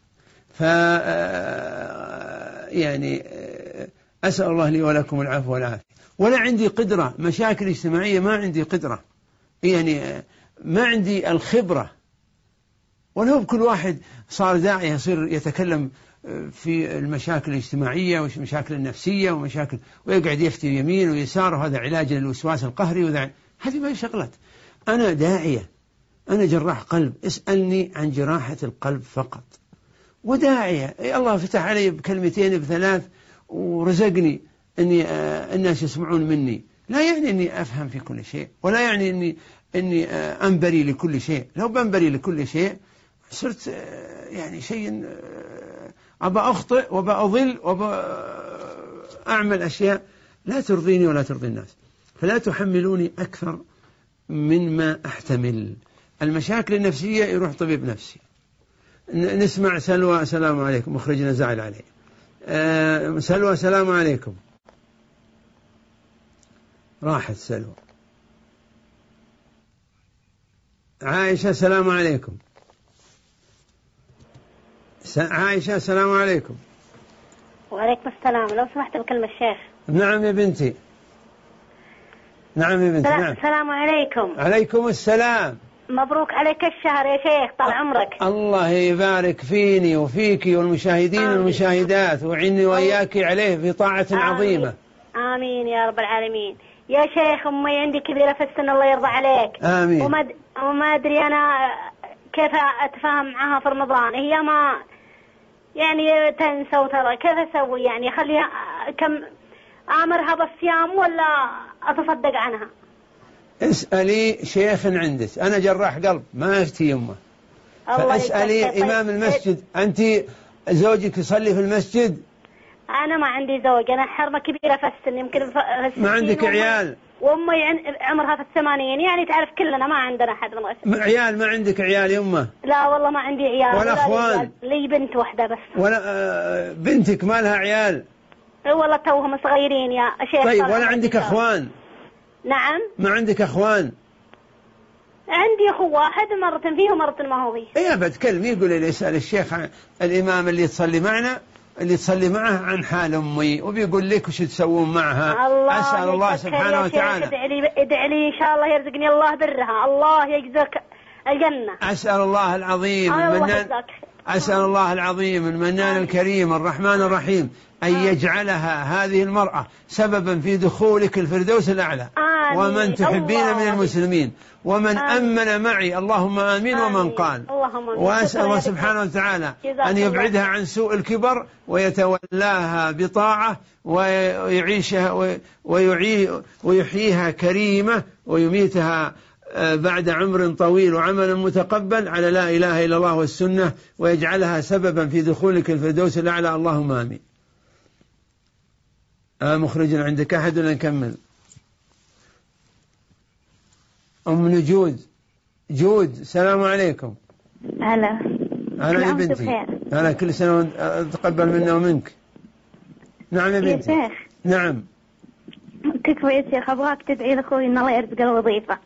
يعني أسأل الله لي ولكم العفو والعافية. ولا عندي قدرة، مشاكل اجتماعية ما عندي قدرة، يعني ما عندي الخبرة. ولو بكل واحد صار داعي يصير يتكلم في المشاكل الاجتماعية والمشاكل النفسية ومشاكل، ويقعد يفتي يمين ويسار، وهذا علاج للوسواس القهري، هذه ما هي شغلات. أنا داعية، أنا جراح قلب، اسألني عن جراحة القلب فقط. وداعية الله فتح علي بكلمتين بثلاث ورزقني أني الناس يسمعون مني. لا يعني أني أفهم في كل شيء، ولا يعني أني أنبري لكل شيء. لو بنبري لكل شيء صرت يعني شيء أبا أخطئ وأبا أضل وأبا أعمل أشياء لا ترضيني ولا ترضي الناس. فلا تحملوني أكثر مما أحتمل. المشاكل النفسية يروح طبيب نفسي. نسمع سلوى السلام عليكم، مخرجنا زعل عليه. سلوى السلام عليكم. راحت سلوى. عائشة السلام عليكم. عائشة السلام عليكم. وعليكم السلام. لو سمحت بكلمة الشيخ. نعم يا بنتي. نعم يا بنتي. نعم. السلام عليكم. عليكم السلام. مبروك عليك الشهر يا شيخ، طال عمرك. الله يبارك فيني وفيك والمشاهدين والمشاهدات، وعني وإياك عليه في طاعة عظيمة. آمين يا رب العالمين. يا شيخ أمي عندي كبيرة في السن الله يرضى عليك. آمين. وما أدري أنا كيف أتفاهم معها في رمضان. هي ما يعني تنسى وترى، كيف أسوي؟ يعني خليها كم أمرها بالصيام ولا أتصدق عنها؟ اسألي شيخ عندك. أنا جراح قلب ما أفتي يمه. فاسألي إمام المسجد. أنت زوجك يصلي في المسجد؟ أنا ما عندي زوج، أنا حرمة كبيرة في السن، يمكن ما عندك عيال؟ وأمي عمرها في 80، يعني تعرف كلنا ما عندنا أحد من عيال؟ ما عندك عيال يمه؟ لا والله ما عندي عيال ولا أخوان؟ لي بنت واحدة بس. ولا بنتك ما لها عيال؟ والله توهم صغيرين يا شيخ. طيب ولا عندك أخوان؟ نعم. ما عندك أخوان؟ عندي أخو واحد، مرة فيه ومرة ما هو فيه. إيه بتكلم يقول لي يسأل الشيخ الإمام اللي تصلي معنا، اللي تصلي معه عن حال أمي، وبيقول لك وش تسوون معها. أسأل الله سبحانه وتعالى. ادعي لي إن شاء الله يرزقني الله برها، الله يجزاك الجنة. أسأل الله العظيم المنان، أسأل الله العظيم المنان الكريم الرحمن الرحيم أن يجعلها هذه المرأة سببا في دخولك الفردوس الأعلى. ومن تحبين من المسلمين ومن أمن معي اللهم آمين. ومن قال. وأسأل الله سبحانه وتعالى أن يبعدها عن سوء الكبر ويتولاها بطاعة ويعيشها ويحييها كريمة ويميتها بعد عمر طويل وعمل متقبل على لا إله إلا الله والسنة، ويجعلها سببا في دخولك الفردوس الأعلى اللهم آمين. مخرجنا عندك أحد ولا نكمل؟ أم نجود. جود السلام عليكم. هلا. هلا يا بنتي. هلا، كل سنة أتقبل منا ومنك. نعم يا بنتي. يا شيخ. نعم. تكفى يا شيخ، أبغاك تدعي لأخوي إن الله يرزقه الوظيفة.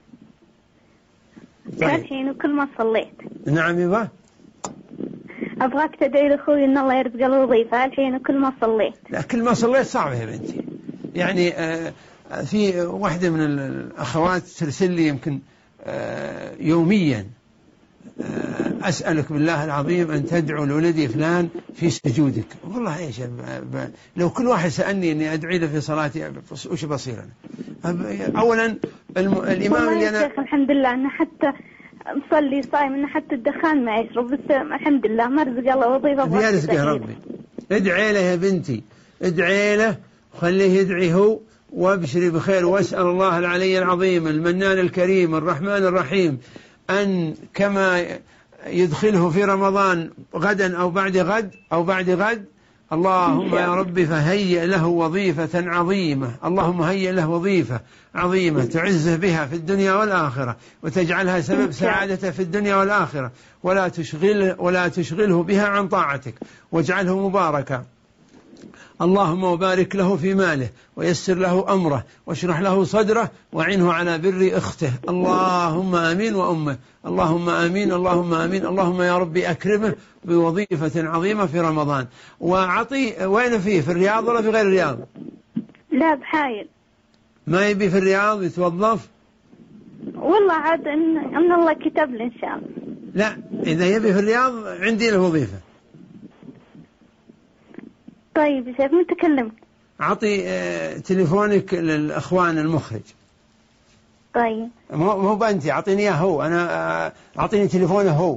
الحين وكل ما صليت. نعم يبا. أبغاك تدعي لأخوي إن الله يرزقه الوظيفة الحين وكل ما صليت. لا كل ما صليت صعبة يا بنتي. يعني في واحدة من الأخوات ترسل لي يمكن يوميا أسألك بالله العظيم أن تدعو لولدي فلان في سجودك. والله إيش لو كل واحد سألني أني أدعي له في صلاتي وش بصير أنا؟ أولا الإمام اللي أنا الحمد لله أنه حتى مصلي صايم أنه حتى الدخان ما يشرب، بس الحمد لله ما رزق الله وظيفة. يرزقه ربي. ادعي له يا بنتي، ادعي له، خليه يدعي هو وابشري بخير، واسأل الله العلي العظيم المنان الكريم الرحمن الرحيم أن كما يدخله في رمضان غدا أو بعد غد اللهم يا رب فهيئ له وظيفة عظيمة، اللهم هيئ له وظيفة عظيمة تعزه بها في الدنيا والآخرة، وتجعلها سبب سعادته في الدنيا والآخرة، ولا تشغله بها عن طاعتك، واجعله مباركا. اللهم وبارك له في ماله، ويسر له أمره، واشرح له صدره، وعنه على بر أخته. اللهم آمين وأمه، اللهم آمين، اللهم آمين. اللهم يا ربي أكرمه بوظيفة عظيمة في رمضان. وعطي وين فيه، في الرياض ولا في غير الرياض؟ لا بحايل. ما يبي في الرياض يتوظف؟ والله عاد أن الله كتب لي إن شاء الله. لا، إذا يبي في الرياض عندي له وظيفة. طيب شيخ من تكلمت؟ أعطي تليفونك للأخوان المخرج. طيب مو بأنتي، أعطيني إياه هو. أنا أعطيني تليفونه هو،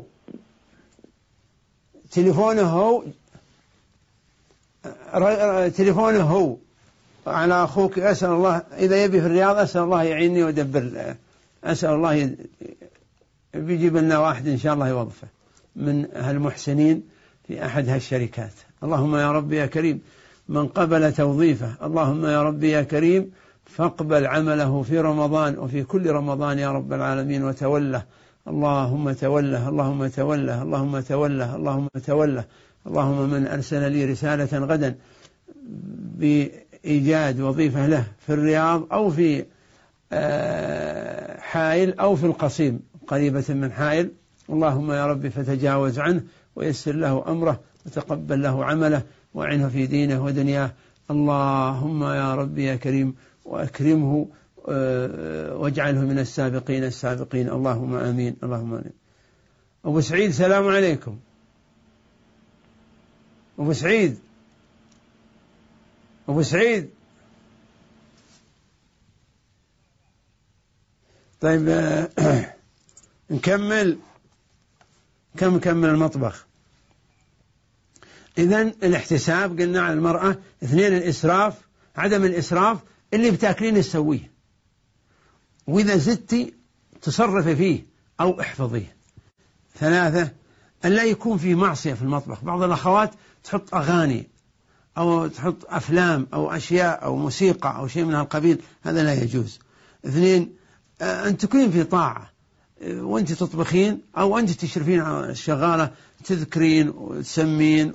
تليفونه هو على أخوك. أسأل الله إذا يبي في الرياض، أسأل الله يعيني ويدبر، أسأل الله بيجيب لنا واحد إن شاء الله يوظفه من هالمحسنين في أحد هالشركات. اللهم يا ربي يا كريم من قبل توظيفه، اللهم يا ربي يا كريم فاقبل عمله في رمضان وفي كل رمضان يا رب العالمين، وتوله. اللهم توله، اللهم توله، اللهم توله، اللهم توله. اللهم من أرسل لي رسالة غدا بإيجاد وظيفة له في الرياض أو في حائل أو في القصيم قريبة من حائل، اللهم يا رب فتجاوز عنه ويسر له أمره وتقبل له عمله وعنه في دينه ودنياه. اللهم يا رب يا كريم وأكرمه واجعله من السابقين السابقين. اللهم آمين، اللهم آمين. أبو سعيد السلام عليكم. أبو سعيد، أبو سعيد. طيب نكمل المطبخ. إذن الاحتساب قلنا على المرأة. 2 الإسراف، عدم الإسراف اللي بتاكلين تسويه، وإذا زدتي تصرفي فيه أو احفظيه. 3 أن لا يكون في معصية في المطبخ. بعض الأخوات تحط أغاني أو تحط أفلام أو أشياء أو موسيقى أو شيء من هالقبيل، هذا لا يجوز. 2 أن تكون في طاعة وأنت تطبخين أو أنت تشرفين على الشغالة، تذكرين وتسمين.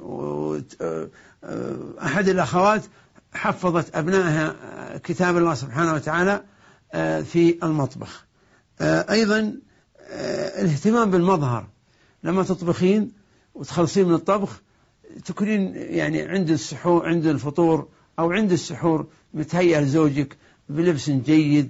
أحد الأخوات حفظت أبنائها كتاب الله سبحانه وتعالى في المطبخ. أيضا الاهتمام بالمظهر، لما تطبخين وتخلصين من الطبخ تكونين يعني عند السحور، عند الفطور أو عند السحور متهيئة لزوجك بلبس جيد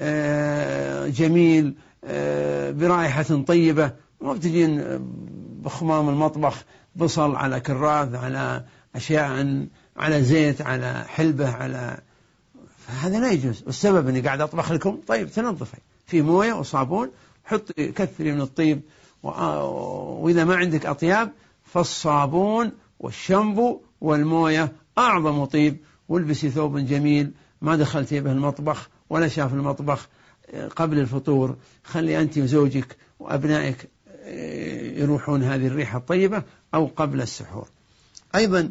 جميل برائحة طيبة، ما بتجين بخمام المطبخ بصل على كراث على أشياء على زيت على حلبة على، فهذا لا يجوز. والسبب أني قاعد أطبخ لكم. طيب تنظفي في موية وصابون، حطي كثري من الطيب، وإذا ما عندك أطياب فالصابون والشامبو والموية أعظم طيب، والبسي ثوب جميل ما دخلتي به المطبخ ولا شاف المطبخ قبل الفطور. خلي أنت وزوجك وأبنائك يروحون هذه الريحة الطيبة أو قبل السحور. أيضا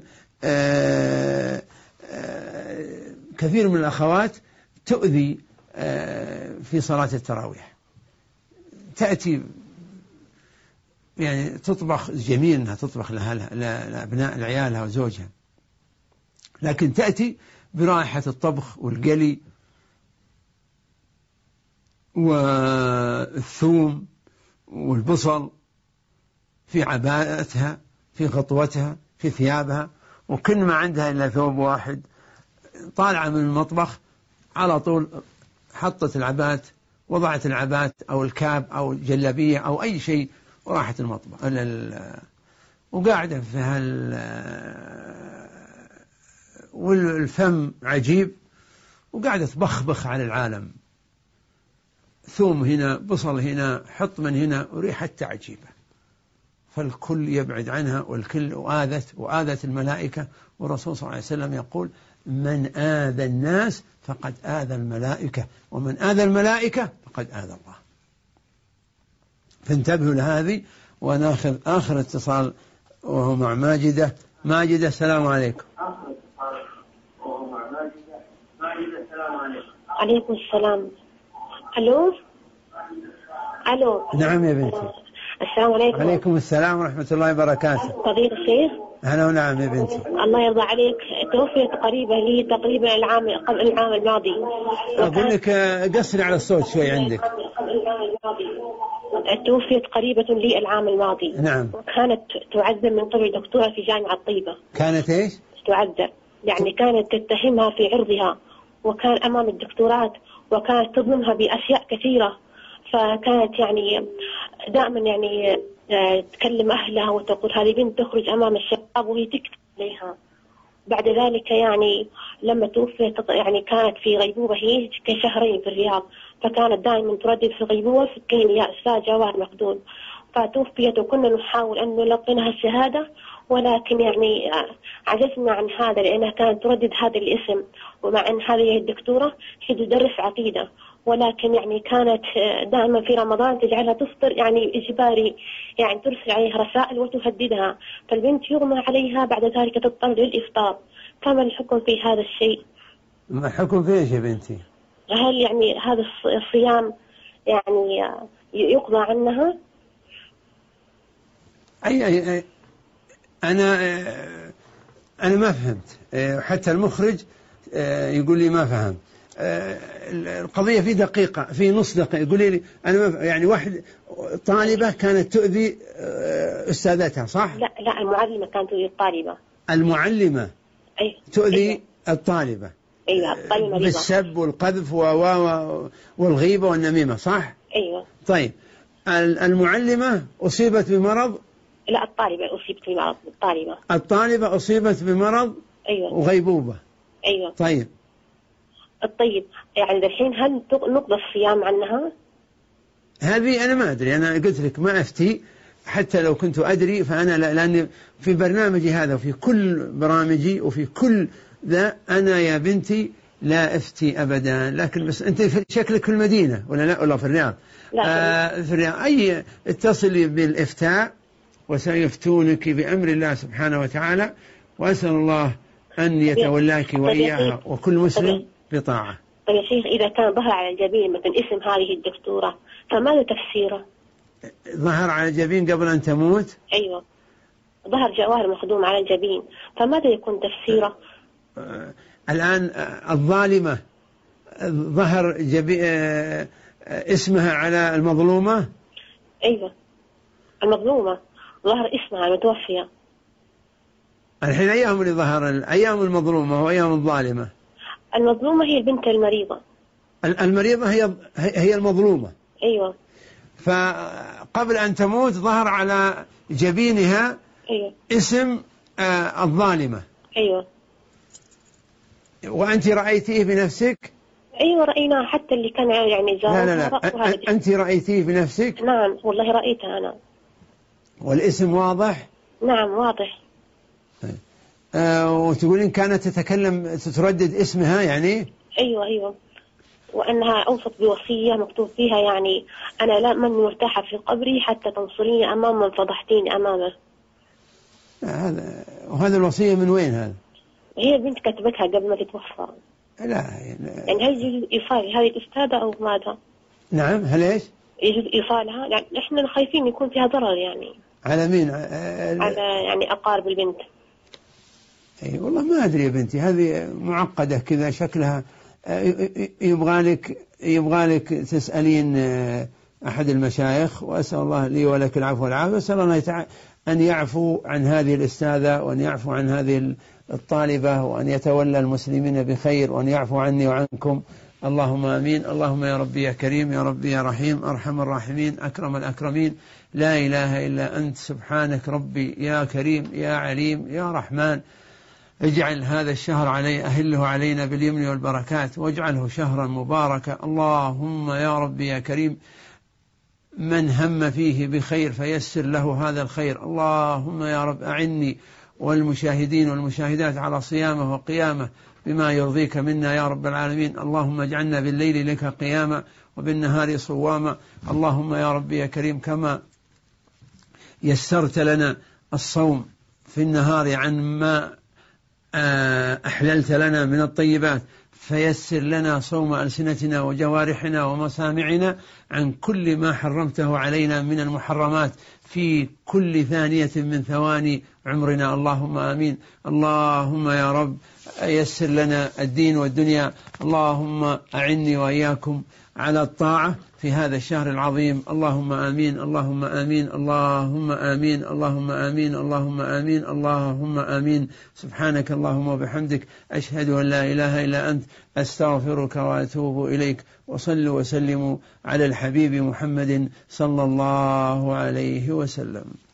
كثير من الأخوات تؤذي في صلاة التراويح، تأتي يعني تطبخ جميل أنها تطبخ لأبناء لعيالها وزوجها، لكن تأتي برائحة الطبخ والقلي والثوم والبصل في عباءتها في غطوتها في ثيابها، وكل ما عندها إلا ثوب واحد. طالعة من المطبخ على طول حطت العبات، وضعت العبات أو الكاب أو الجلابية أو أي شيء وراحت المطبخ وقاعدة في والفم عجيب وقاعدة تبخبخ على العالم، ثوم هنا بصل هنا حط من هنا وريحة عجيبة، فالكل يبعد عنها والكل وآذت الملائكة. والرسول صلى الله عليه وسلم يقول من آذى الناس فقد آذى الملائكة، ومن آذى الملائكة فقد آذى الله. فانتبهوا لهذه. وناخذ آخر اتصال وهو مع ماجدة. ماجدة السلام عليكم. عليكم السلام. ألو. نعم يا بنتي. السلام عليكم. عليكم السلام ورحمة الله وبركاته. فضيلة الشيخ. هلا ونعم يا بنتي. الله يرضى عليك. توفيت قريبة لي تقريبا قبل العام الماضي. أقول لك قصري على الصوت شوي عندك. توفيت قريبة لي العام الماضي. نعم. وكانت تعذب من قبل دكتورة في جامعة طيبة. كانت إيش؟ تعذب، يعني كانت تتهمها في عرضها، وكان أمام الدكتورات، وكانت تظلمها بأشياء كثيرة. فكانت يعني دائما يعني تكلم أهلها وتقول هذه بنت تخرج أمام الشباب وهي تكتب عليها. بعد ذلك يعني لما توفيت يعني كانت في غيبوبة هي كشهرين في الرياض، فكانت دائما تردد في غيبوبة سكين يا أستاذ جواهر مخدود. فتوفيت وكنا نحاول أن نلقنها الشهادة، ولكن يعني عجزنا عن هذا لأنها كانت تردد هذا الاسم، ومع أن هذه الدكتورة هي تدرس عقيدة، ولكن يعني كانت دائما في رمضان تجعلها تفطر يعني إجباري، يعني ترسل عليها رسائل وتهددها، فالبنت يغمى عليها بعد ذلك تضطر للإفطار. فما الحكم في هذا الشيء؟ ما الحكم في إيش يا بنتي؟ هل يعني هذا الصيام يعني يقضى عنها؟ أي أنا ما فهمت، حتى المخرج يقول لي ما فهم. القضية في دقيقة، في نص دقيقة يقول لي أنا ما يعني واحد طالبة كانت تؤذي أستاذتها صح؟ لا المعلمة كانت تؤذي الطالبة. المعلمة تؤذي أيوة. الطالبة. أيوة الطالبة بالسب والقذف والغيبة والنميمة صح؟ أيوة. طيب المعلمة أصيبت بمرض؟ لا الطالبة أصيبت بمرض. الطالبة أصيبت بمرض. أيوة. وغيبوبة. أيوة. طيب يعني الحين هل نقضى الصيام عنها؟ هذه أنا ما أدري، أنا قلت لك ما أفتي، حتى لو كنت أدري فأنا لأن في برنامجي هذا وفي كل برامجي وفي كل ذا أنا يا بنتي لا أفتي أبدا. لكن بس أنت شكلك في المدينة ولا في الرياض؟ لا في الرياض. أي اتصلي بالإفتاء وسيفتونك بأمر الله سبحانه وتعالى، وأسأل الله أن يتولاك وإياها وكل مسلم بطاعة. طيب يا شيخ، إذا كان ظهر على الجبين مثل اسم هذه الدكتورة فماذا تفسيره؟ ظهر على الجبين قبل أن تموت؟ أيوة، ظهر جواهر مخدوم على الجبين، فماذا يكون تفسيره؟ الآن الظالمة ظهر اسمها على المظلومة؟ أيوة، المظلومة ظهر اسمها المتوفية. الحين أيام اللي ظهر، أيام المظلومة وأيام الظالمة؟ المظلومة هي البنت المريضة. المريضة هي المظلومة. أيوة. فقبل أن تموت ظهر على جبينها أيوة. اسم الظالمة. أيوة. وأنت رأيتيه بنفسك؟ أيوة رأيناه، حتى اللي كان يعني لا أنت رأيتيه بنفسك؟ نعم والله رأيته أنا. والاسم واضح؟ نعم واضح. وتقولين كانت تتكلم تردد اسمها يعني؟ أيوة، وأنها أوصت بوصية مكتوب فيها يعني أنا لا من مرتاحة في قبري حتى تنصريني أمام من فضحتيني أمامه. وهذا الوصية من وين هذا؟ هي البنت كتبتها قبل ما تتوفى. لا يعني هل يجوز إيصال هذه الأستاذة أو ماذا؟ نعم، هل إيش؟ يجوز إيصالها؟ يعني إحنا خايفين يكون فيها ضرر يعني. على مين؟ على يعني أقارب البنت. أي والله ما أدري يا بنتي، هذه معقدة كذا شكلها. يبغالك تسألين أحد المشايخ، وأسأل الله لي ولك العفو والعافية. أسأل الله أن يعفو عن هذه الأستاذة، وأن يعفو عن هذه الطالبة، وأن يتولى المسلمين بخير، وأن يعفو عني وعنكم. اللهم آمين. اللهم يا ربي يا كريم، يا ربي يا رحيم، أرحم الراحمين، أكرم الأكرمين، لا إله إلا أنت، سبحانك ربي، يا كريم يا عليم يا رحمن. اجعل هذا الشهر أهله علينا باليمن والبركات، واجعله شهرا مباركا. اللهم يا ربي يا كريم، من هم فيه بخير فيسر له هذا الخير. اللهم يا رب أعني والمشاهدين والمشاهدات على صيامه وقيامه بما يرضيك منا يا رب العالمين. اللهم اجعلنا بالليل لك قياما وبالنهار صواما. اللهم يا ربي يا كريم كما يسرت لنا الصوم في النهار عن ما أحللت لنا من الطيبات، فيسر لنا صوم ألسنتنا وجوارحنا ومسامعنا عن كل ما حرمته علينا من المحرمات في كل ثانية من ثواني عمرنا. اللهم آمين. اللهم يا رب يسر لنا الدين والدنيا. اللهم أعني وإياكم على الطاعة في هذا الشهر العظيم. اللهم آمين. اللهم آمين. اللهم آمين. اللهم آمين. اللهم آمين. اللهم آمين. سبحانك اللهم وبحمدك أشهد أن لا إله إلا أنت أستغفرك وأتوب إليك. وصلوا وسلموا على الحبيب محمد صلى الله عليه وسلم.